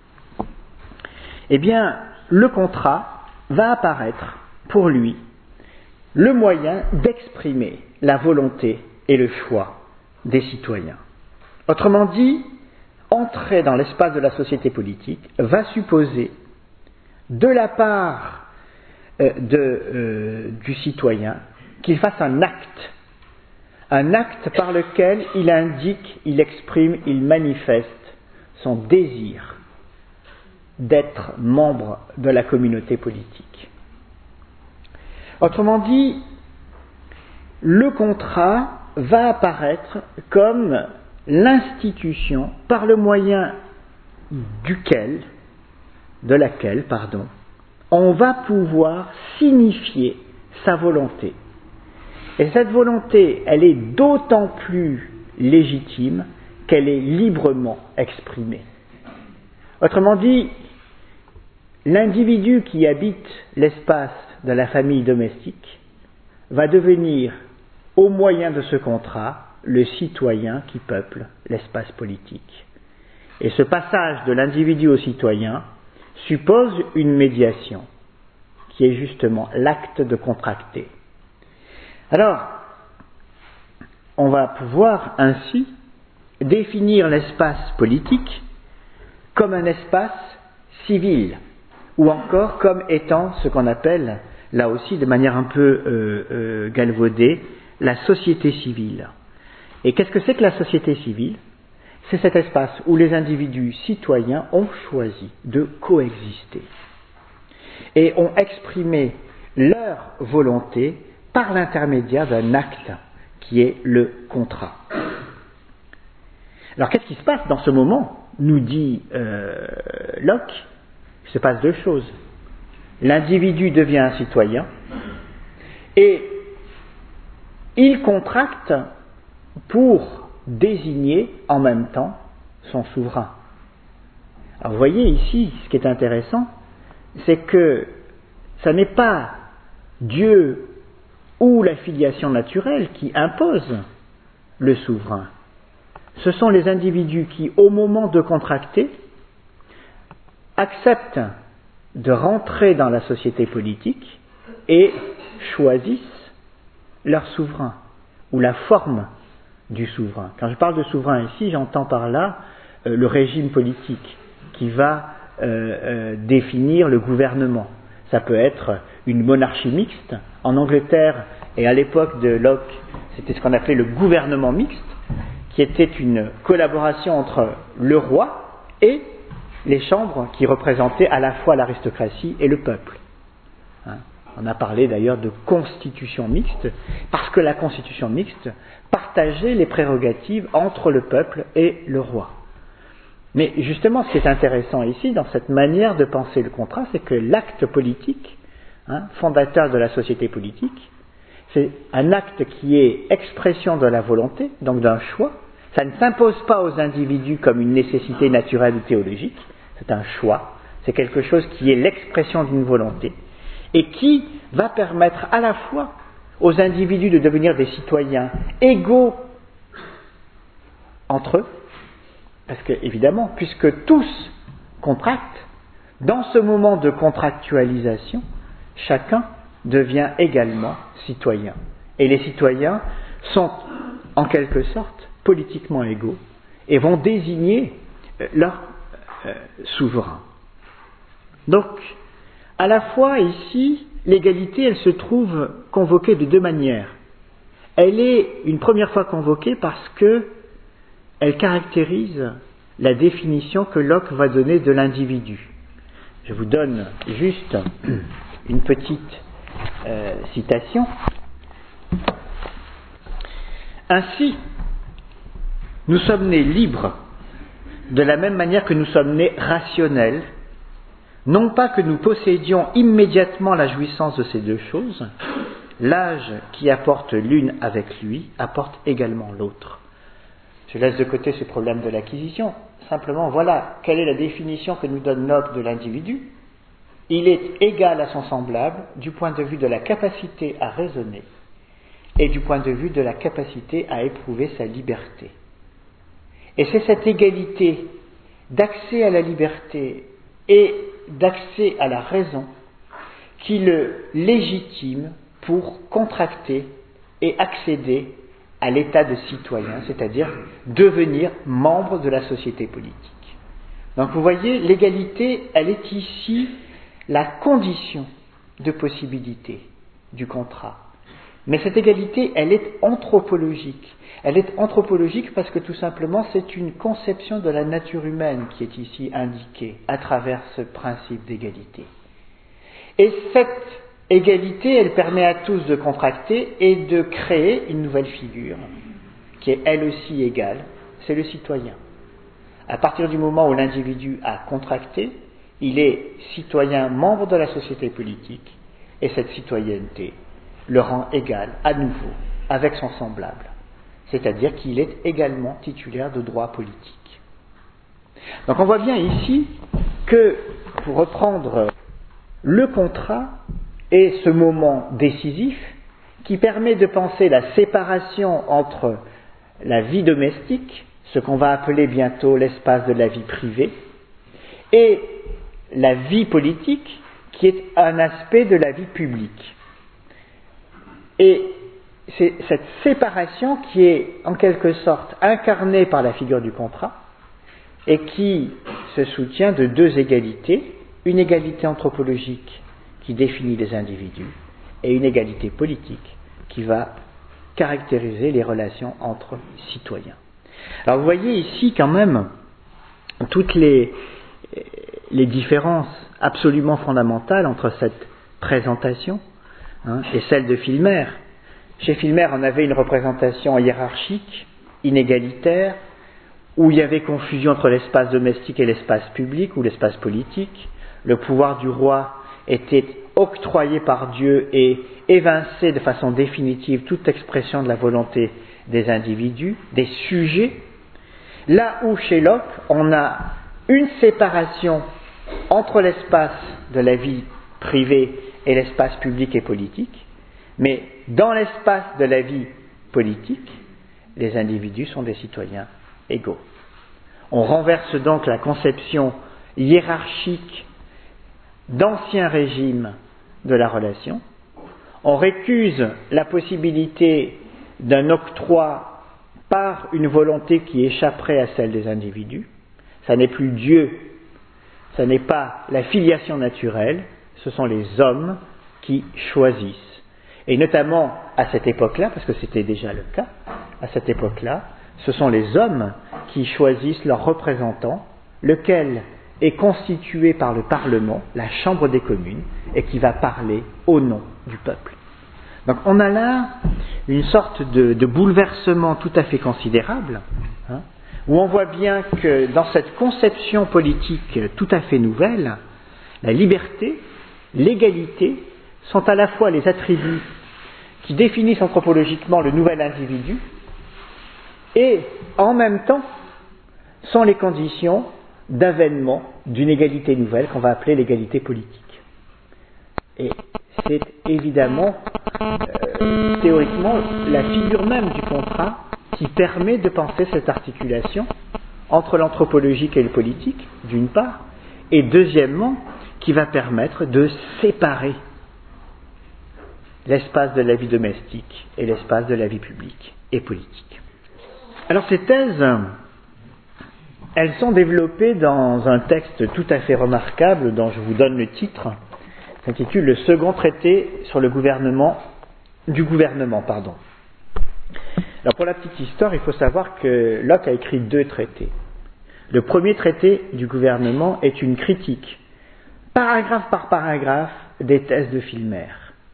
Eh bien, le contrat va apparaître pour lui le moyen d'exprimer la volonté et le choix des citoyens. Autrement dit, entrer dans l'espace de la société politique va supposer, de la part euh, de, euh, du citoyen, qu'il fasse un acte, un acte par lequel il indique, il exprime, il manifeste son désir d'être membre de la communauté politique. Autrement dit, le contrat va apparaître comme l'institution par le moyen duquel, de laquelle, pardon, on va pouvoir signifier sa volonté. Et cette volonté, elle est d'autant plus légitime qu'elle est librement exprimée. Autrement dit, l'individu qui habite l'espace de la famille domestique va devenir, au moyen de ce contrat, le citoyen qui peuple l'espace politique. Et ce passage de l'individu au citoyen suppose une médiation, qui est justement l'acte de contracter. Alors, on va pouvoir ainsi définir l'espace politique comme un espace civil, ou encore comme étant ce qu'on appelle, là aussi de manière un peu euh, euh, galvaudée, la société civile. Et qu'est-ce que c'est que la société civile ? C'est cet espace où les individus citoyens ont choisi de coexister et ont exprimé leur volonté par l'intermédiaire d'un acte qui est le contrat. Alors qu'est-ce qui se passe dans ce moment ? Nous dit euh, Locke, il se passe deux choses. L'individu devient un citoyen et il contracte pour désigner en même temps son souverain. Alors vous voyez ici, ce qui est intéressant, c'est que ça n'est pas Dieu ou la filiation naturelle qui impose le souverain. Ce sont les individus qui, au moment de contracter, acceptent de rentrer dans la société politique et choisissent leur souverain, ou la forme du souverain. Quand je parle de souverain ici, j'entends par là euh, le régime politique qui va euh, euh, définir le gouvernement. Ça peut être une monarchie mixte. En Angleterre, et à l'époque de Locke, c'était ce qu'on appelait le gouvernement mixte, qui était une collaboration entre le roi et les chambres qui représentaient à la fois l'aristocratie et le peuple. Hein, on a parlé d'ailleurs de constitution mixte, parce que la constitution mixte partageait les prérogatives entre le peuple et le roi. Mais justement, ce qui est intéressant ici, dans cette manière de penser le contrat, c'est que l'acte politique, hein, fondateur de la société politique, c'est un acte qui est expression de la volonté, donc d'un choix. Ça ne s'impose pas aux individus comme une nécessité naturelle ou théologique, c'est un choix, c'est quelque chose qui est l'expression d'une volonté, et qui va permettre à la fois aux individus de devenir des citoyens égaux entre eux, parce que, évidemment, puisque tous contractent, dans ce moment de contractualisation, chacun devient également citoyen. Et les citoyens sont, en quelque sorte, politiquement égaux et vont désigner leur euh, souverain. Donc, à la fois ici, l'égalité, elle se trouve convoquée de deux manières. Elle est une première fois convoquée parce que elle caractérise la définition que Locke va donner de l'individu. Je vous donne juste une petite euh, citation. Ainsi, nous sommes nés libres de la même manière que nous sommes nés rationnels, non pas que nous possédions immédiatement la jouissance de ces deux choses, l'âge qui apporte l'une avec lui apporte également l'autre. Je laisse de côté ce problème de l'acquisition. Simplement, voilà quelle est la définition que nous donne Locke de l'individu. Il est égal à son semblable du point de vue de la capacité à raisonner et du point de vue de la capacité à éprouver sa liberté. Et c'est cette égalité d'accès à la liberté et d'accès à la raison qui le légitime pour contracter et accéder à l'état de citoyen, c'est-à-dire devenir membre de la société politique. Donc vous voyez, l'égalité, elle est ici la condition de possibilité du contrat. Mais cette égalité, elle est anthropologique. Elle est anthropologique parce que tout simplement, c'est une conception de la nature humaine qui est ici indiquée à travers ce principe d'égalité. Et cette égalité, elle permet à tous de contracter et de créer une nouvelle figure, qui est elle aussi égale, c'est le citoyen. À partir du moment où l'individu a contracté, il est citoyen membre de la société politique, et cette citoyenneté le rend égal à nouveau avec son semblable, c'est-à-dire qu'il est également titulaire de droits politiques. Donc on voit bien ici que, pour reprendre le contrat, est ce moment décisif qui permet de penser la séparation entre la vie domestique, ce qu'on va appeler bientôt l'espace de la vie privée, et la vie politique, qui est un aspect de la vie publique. Et c'est cette séparation qui est en quelque sorte incarnée par la figure du contrat et qui se soutient de deux égalités, une égalité anthropologique qui définit les individus et une égalité politique qui va caractériser les relations entre citoyens. Alors vous voyez ici quand même toutes les, les différences absolument fondamentales entre cette présentation hein, et celle de Filmer. Chez Filmer, on avait une représentation hiérarchique, inégalitaire, où il y avait confusion entre l'espace domestique et l'espace public ou l'espace politique. Le pouvoir du roi était octroyé par Dieu et évincé de façon définitive toute expression de la volonté des individus, des sujets. Là où chez Locke, on a une séparation entre l'espace de la vie privée et l'espace public et politique, mais dans l'espace de la vie politique, les individus sont des citoyens égaux. On renverse donc la conception hiérarchique d'ancien régime de la relation. On récuse la possibilité d'un octroi par une volonté qui échapperait à celle des individus. Ça n'est plus Dieu, ça n'est pas la filiation naturelle, ce sont les hommes qui choisissent. Et notamment à cette époque-là, parce que c'était déjà le cas, à cette époque-là, ce sont les hommes qui choisissent leurs représentants, lequel est constitué par le Parlement, la Chambre des communes, et qui va parler au nom du peuple. Donc on a là une sorte de, de bouleversement tout à fait considérable, hein, où on voit bien que dans cette conception politique tout à fait nouvelle, la liberté, l'égalité sont à la fois les attributs qui définissent anthropologiquement le nouvel individu et en même temps sont les conditions d'avènement d'une égalité nouvelle qu'on va appeler l'égalité politique. Et c'est évidemment, euh, théoriquement, la figure même du contrat qui permet de penser cette articulation entre l'anthropologique et le politique, d'une part, et deuxièmement, qui va permettre de séparer l'espace de la vie domestique et l'espace de la vie publique et politique. Alors ces thèses, elles sont développées dans un texte tout à fait remarquable dont je vous donne le titre, s'intitule « Le second traité sur le gouvernement du gouvernement ». Pardon. Alors pour la petite histoire, il faut savoir que Locke a écrit deux traités. Le premier traité du gouvernement est une critique, paragraphe par paragraphe, des thèses de Filmer.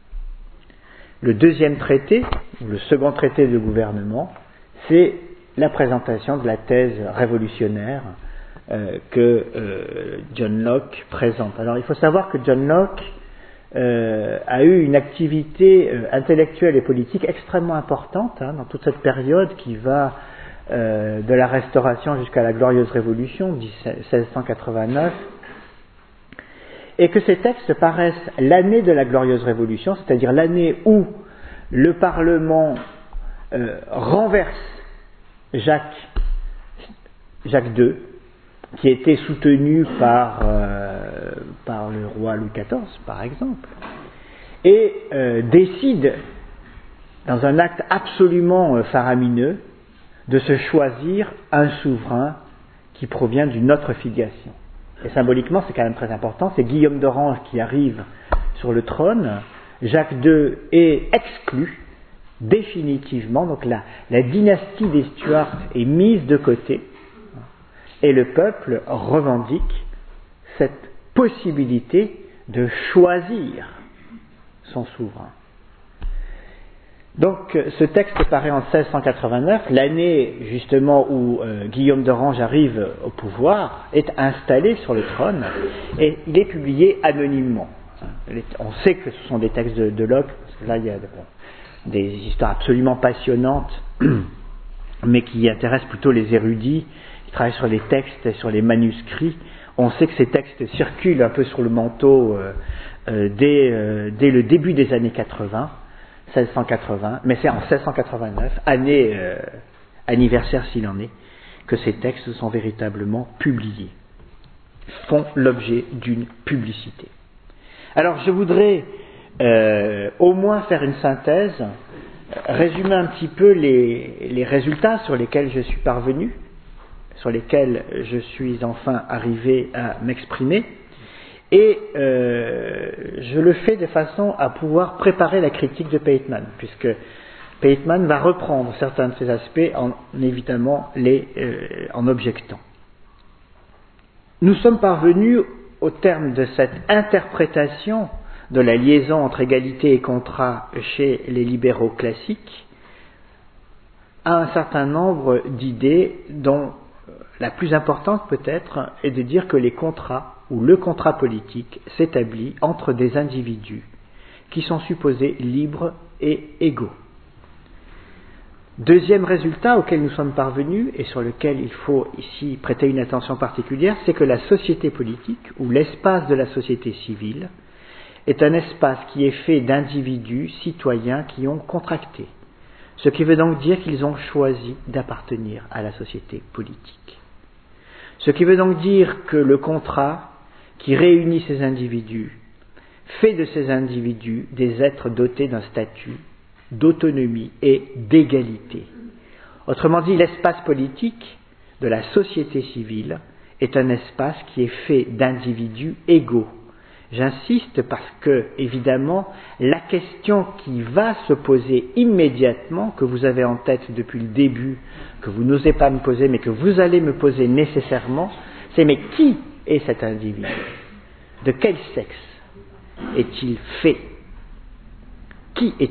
Le deuxième traité, ou le second traité de gouvernement, c'est la présentation de la thèse révolutionnaire euh, que euh, John Locke présente. Alors il faut savoir que John Locke euh, a eu une activité euh, intellectuelle et politique extrêmement importante hein, dans toute cette période qui va euh, de la Restauration jusqu'à la Glorieuse Révolution, seize cent quatre-vingt-neuf, et que ces textes paraissent l'année de la Glorieuse Révolution, c'est-à-dire l'année où le Parlement euh, renverse Jacques, Jacques deux, qui était soutenu par, euh, par le roi Louis quatorze, par exemple, et euh, décide dans un acte absolument faramineux, de se choisir un souverain qui provient d'une autre filiation. Et symboliquement, c'est quand même très important, c'est Guillaume d'Orange qui arrive sur le trône, Jacques deux est exclu définitivement, donc la, la dynastie des Stuarts est mise de côté, et le peuple revendique cette possibilité de choisir son souverain. Donc ce texte paraît en seize cent quatre-vingt-neuf, l'année justement où euh, Guillaume d'Orange arrive au pouvoir, est installé sur le trône, et il est publié anonymement. On sait que ce sont des textes de, de Locke, parce que là il y a des histoires absolument passionnantes, mais qui intéressent plutôt les érudits, qui travaillent sur les textes et sur les manuscrits. On sait que ces textes circulent un peu sur le manteau euh, euh, dès, euh, dès le début des années quatre-vingts, seize cent quatre-vingts, mais c'est en seize cent quatre-vingt-neuf, année euh, anniversaire s'il en est, que ces textes sont véritablement publiés, font l'objet d'une publicité. Alors je voudrais euh, au moins faire une synthèse, résumer un petit peu les, les résultats sur lesquels je suis parvenu, sur lesquels je suis enfin arrivé à m'exprimer, et euh, je le fais de façon à pouvoir préparer la critique de Pateman, puisque Pateman va reprendre certains de ces aspects en évidemment les euh, en objectant. Nous sommes parvenus au terme de cette interprétation de la liaison entre égalité et contrat chez les libéraux classiques à un certain nombre d'idées dont la plus importante peut-être est de dire que les contrats ou le contrat politique s'établit entre des individus qui sont supposés libres et égaux. Deuxième résultat auquel nous sommes parvenus et sur lequel il faut ici prêter une attention particulière, c'est que la société politique ou l'espace de la société civile est un espace qui est fait d'individus citoyens qui ont contracté, ce qui veut donc dire qu'ils ont choisi d'appartenir à la société politique. Ce qui veut donc dire que le contrat qui réunit ces individus fait de ces individus des êtres dotés d'un statut d'autonomie et d'égalité. Autrement dit, l'espace politique de la société civile est un espace qui est fait d'individus égaux. J'insiste parce que, évidemment, la question qui va se poser immédiatement, que vous avez en tête depuis le début, que vous n'osez pas me poser, mais que vous allez me poser nécessairement, c'est mais qui est cet individu ? De quel sexe est-il fait ? Qui est-il ?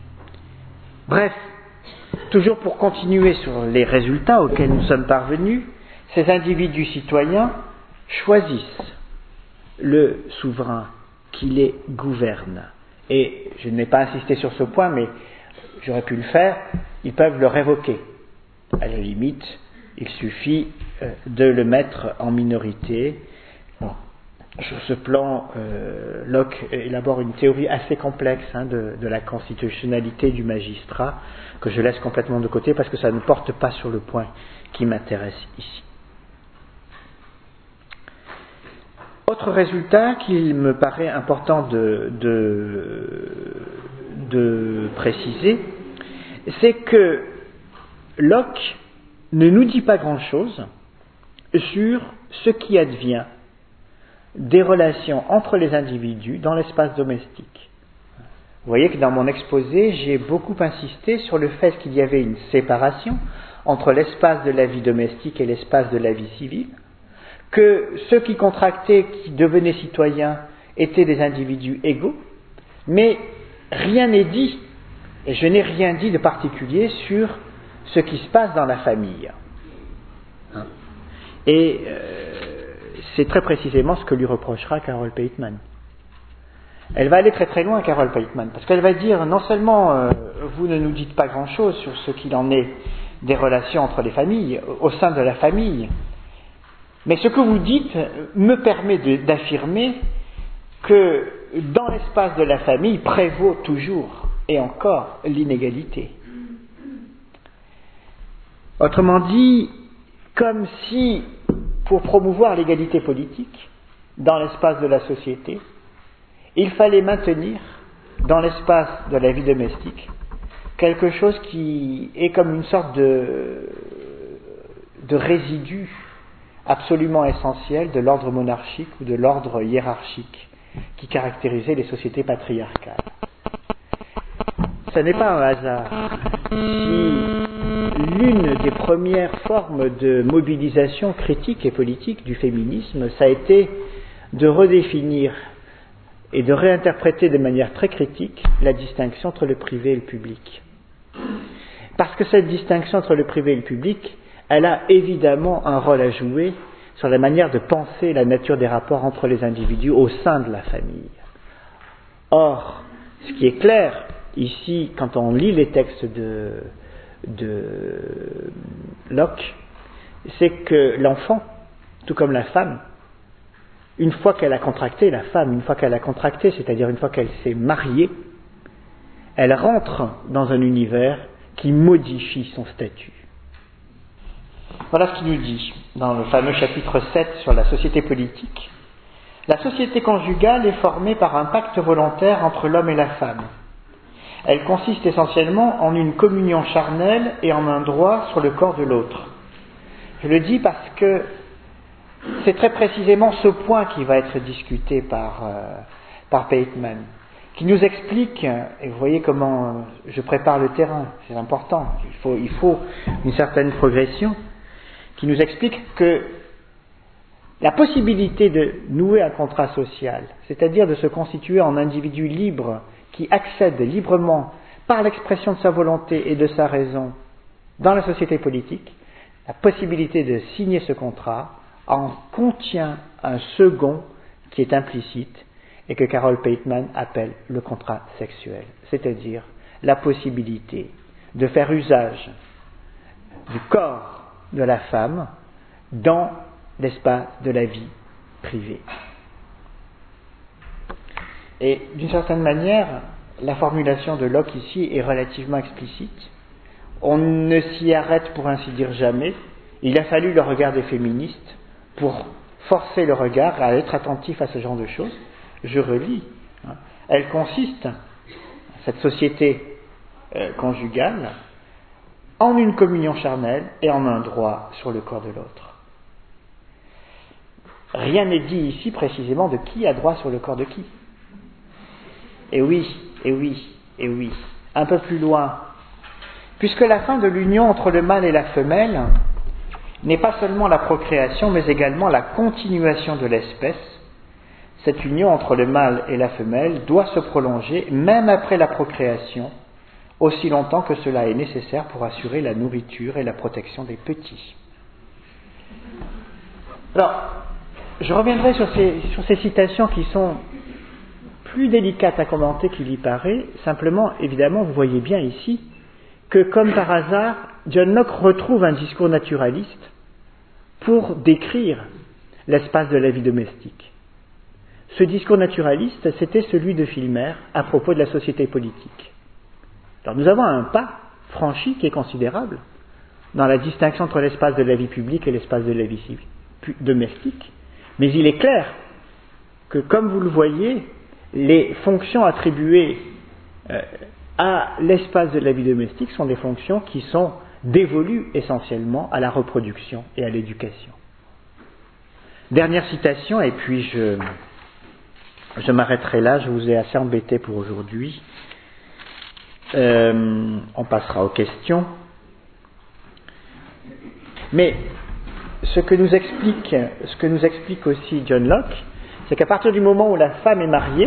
Bref, toujours pour continuer sur les résultats auxquels nous sommes parvenus, ces individus citoyens choisissent le souverain qui les gouverne. Et je n'ai pas insisté sur ce point, mais j'aurais pu le faire, ils peuvent le révoquer. À la limite, il suffit de le mettre en minorité. Bon. Sur ce plan, euh, Locke élabore une théorie assez complexe hein, de, de la constitutionnalité du magistrat, que je laisse complètement de côté parce que ça ne porte pas sur le point qui m'intéresse ici. Autre résultat qu'il me paraît important de, de, de préciser, c'est que Locke ne nous dit pas grand-chose sur ce qui advient des relations entre les individus dans l'espace domestique. Vous voyez que dans mon exposé, j'ai beaucoup insisté sur le fait qu'il y avait une séparation entre l'espace de la vie domestique et l'espace de la vie civile, que ceux qui contractaient, qui devenaient citoyens, étaient des individus égaux, mais rien n'est dit, et je n'ai rien dit de particulier sur ce qui se passe dans la famille. Hein. Et euh, c'est très précisément ce que lui reprochera Carol Pateman. Elle va aller très très loin, Carol Pateman, parce qu'elle va dire non seulement euh, vous ne nous dites pas grand-chose sur ce qu'il en est des relations entre les familles, au sein de la famille, mais ce que vous dites me permet de, d'affirmer que dans l'espace de la famille prévaut toujours et encore l'inégalité. Autrement dit, comme si, pour promouvoir l'égalité politique dans l'espace de la société, il fallait maintenir dans l'espace de la vie domestique quelque chose qui est comme une sorte de, de résidu absolument essentiel de l'ordre monarchique ou de l'ordre hiérarchique qui caractérisait les sociétés patriarcales. Ce n'est pas un hasard si l'une des premières formes de mobilisation critique et politique du féminisme, ça a été de redéfinir et de réinterpréter de manière très critique la distinction entre le privé et le public. Parce que cette distinction entre le privé et le public, elle a évidemment un rôle à jouer sur la manière de penser la nature des rapports entre les individus au sein de la famille. Or, ce qui est clair ici, quand on lit les textes de, de Locke, c'est que l'enfant, tout comme la femme, une fois qu'elle a contracté, la femme, une fois qu'elle a contracté, c'est-à-dire une fois qu'elle s'est mariée, elle rentre dans un univers qui modifie son statut. Voilà ce qu'il nous dit dans le fameux chapitre sept sur la société politique. La société conjugale est formée par un pacte volontaire entre l'homme et la femme. Elle consiste essentiellement en une communion charnelle et en un droit sur le corps de l'autre. Je le dis parce que c'est très précisément ce point qui va être discuté par, euh, par Pateman, qui nous explique, et vous voyez comment je prépare le terrain, c'est important, il faut, il faut une certaine progression, qui nous explique que la possibilité de nouer un contrat social, c'est-à-dire de se constituer en individu libre qui accède librement par l'expression de sa volonté et de sa raison dans la société politique, la possibilité de signer ce contrat en contient un second qui est implicite et que Carol Pateman appelle le contrat sexuel, c'est-à-dire la possibilité de faire usage du corps de la femme dans l'espace de la vie privée. Et d'une certaine manière, la formulation de Locke ici est relativement explicite. On ne s'y arrête pour ainsi dire jamais. Il a fallu le regard des féministes pour forcer le regard à être attentif à ce genre de choses. Je relis. Hein. Elle consiste, cette société euh, conjugale, en une communion charnelle et en un droit sur le corps de l'autre. Rien n'est dit ici précisément de qui a droit sur le corps de qui. Et oui, et oui, et oui. Un peu plus loin. Puisque la fin de l'union entre le mâle et la femelle n'est pas seulement la procréation, mais également la continuation de l'espèce, cette union entre le mâle et la femelle doit se prolonger même après la procréation, aussi longtemps que cela est nécessaire pour assurer la nourriture et la protection des petits. Alors, je reviendrai sur ces, sur ces citations qui sont plus délicates à commenter qu'il y paraît. Simplement, évidemment, vous voyez bien ici que, comme par hasard, John Locke retrouve un discours naturaliste pour décrire l'espace de la vie domestique. Ce discours naturaliste, c'était celui de Filmer à propos de la société politique. Alors nous avons un pas franchi qui est considérable dans la distinction entre l'espace de la vie publique et l'espace de la vie civile, domestique, mais il est clair que, comme vous le voyez, les fonctions attribuées euh, à l'espace de la vie domestique sont des fonctions qui sont dévolues essentiellement à la reproduction et à l'éducation. Dernière citation, et puis je, je m'arrêterai là, je vous ai assez embêté pour aujourd'hui. Euh, on passera aux questions. Mais ce que nous explique, ce que nous explique aussi John Locke, c'est qu'à partir du moment où la femme est mariée,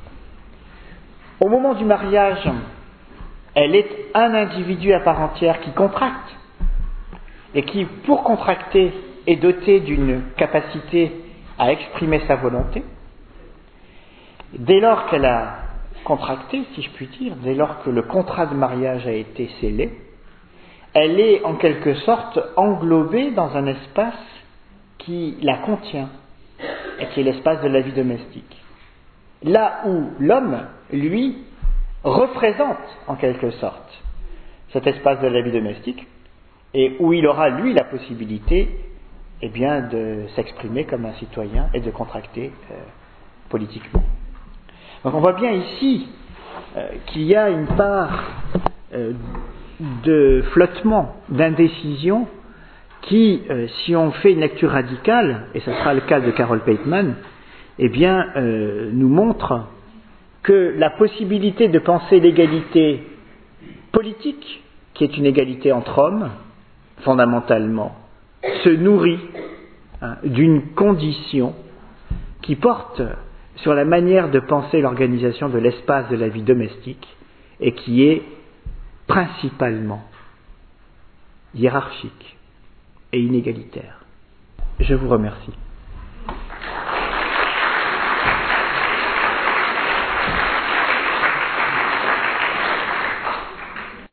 au moment du mariage, elle est un individu à part entière qui contracte et qui, pour contracter, est doté d'une capacité à exprimer sa volonté. Dès lors qu'elle a contracté, si je puis dire, dès lors que le contrat de mariage a été scellé, elle est en quelque sorte englobée dans un espace qui la contient et qui est l'espace de la vie domestique. Là où l'homme, lui, représente en quelque sorte cet espace de la vie domestique et où il aura, lui, la possibilité eh bien, de s'exprimer comme un citoyen et de contracter euh, politiquement. Donc on voit bien ici euh, qu'il y a une part euh, de flottement, d'indécision, qui, euh, si on fait une lecture radicale, et ce sera le cas de Carol Pateman, eh bien, euh, nous montre que la possibilité de penser l'égalité politique, qui est une égalité entre hommes, fondamentalement, se nourrit hein, d'une condition qui porte sur la manière de penser l'organisation de l'espace de la vie domestique et qui est principalement hiérarchique et inégalitaire. Je vous remercie.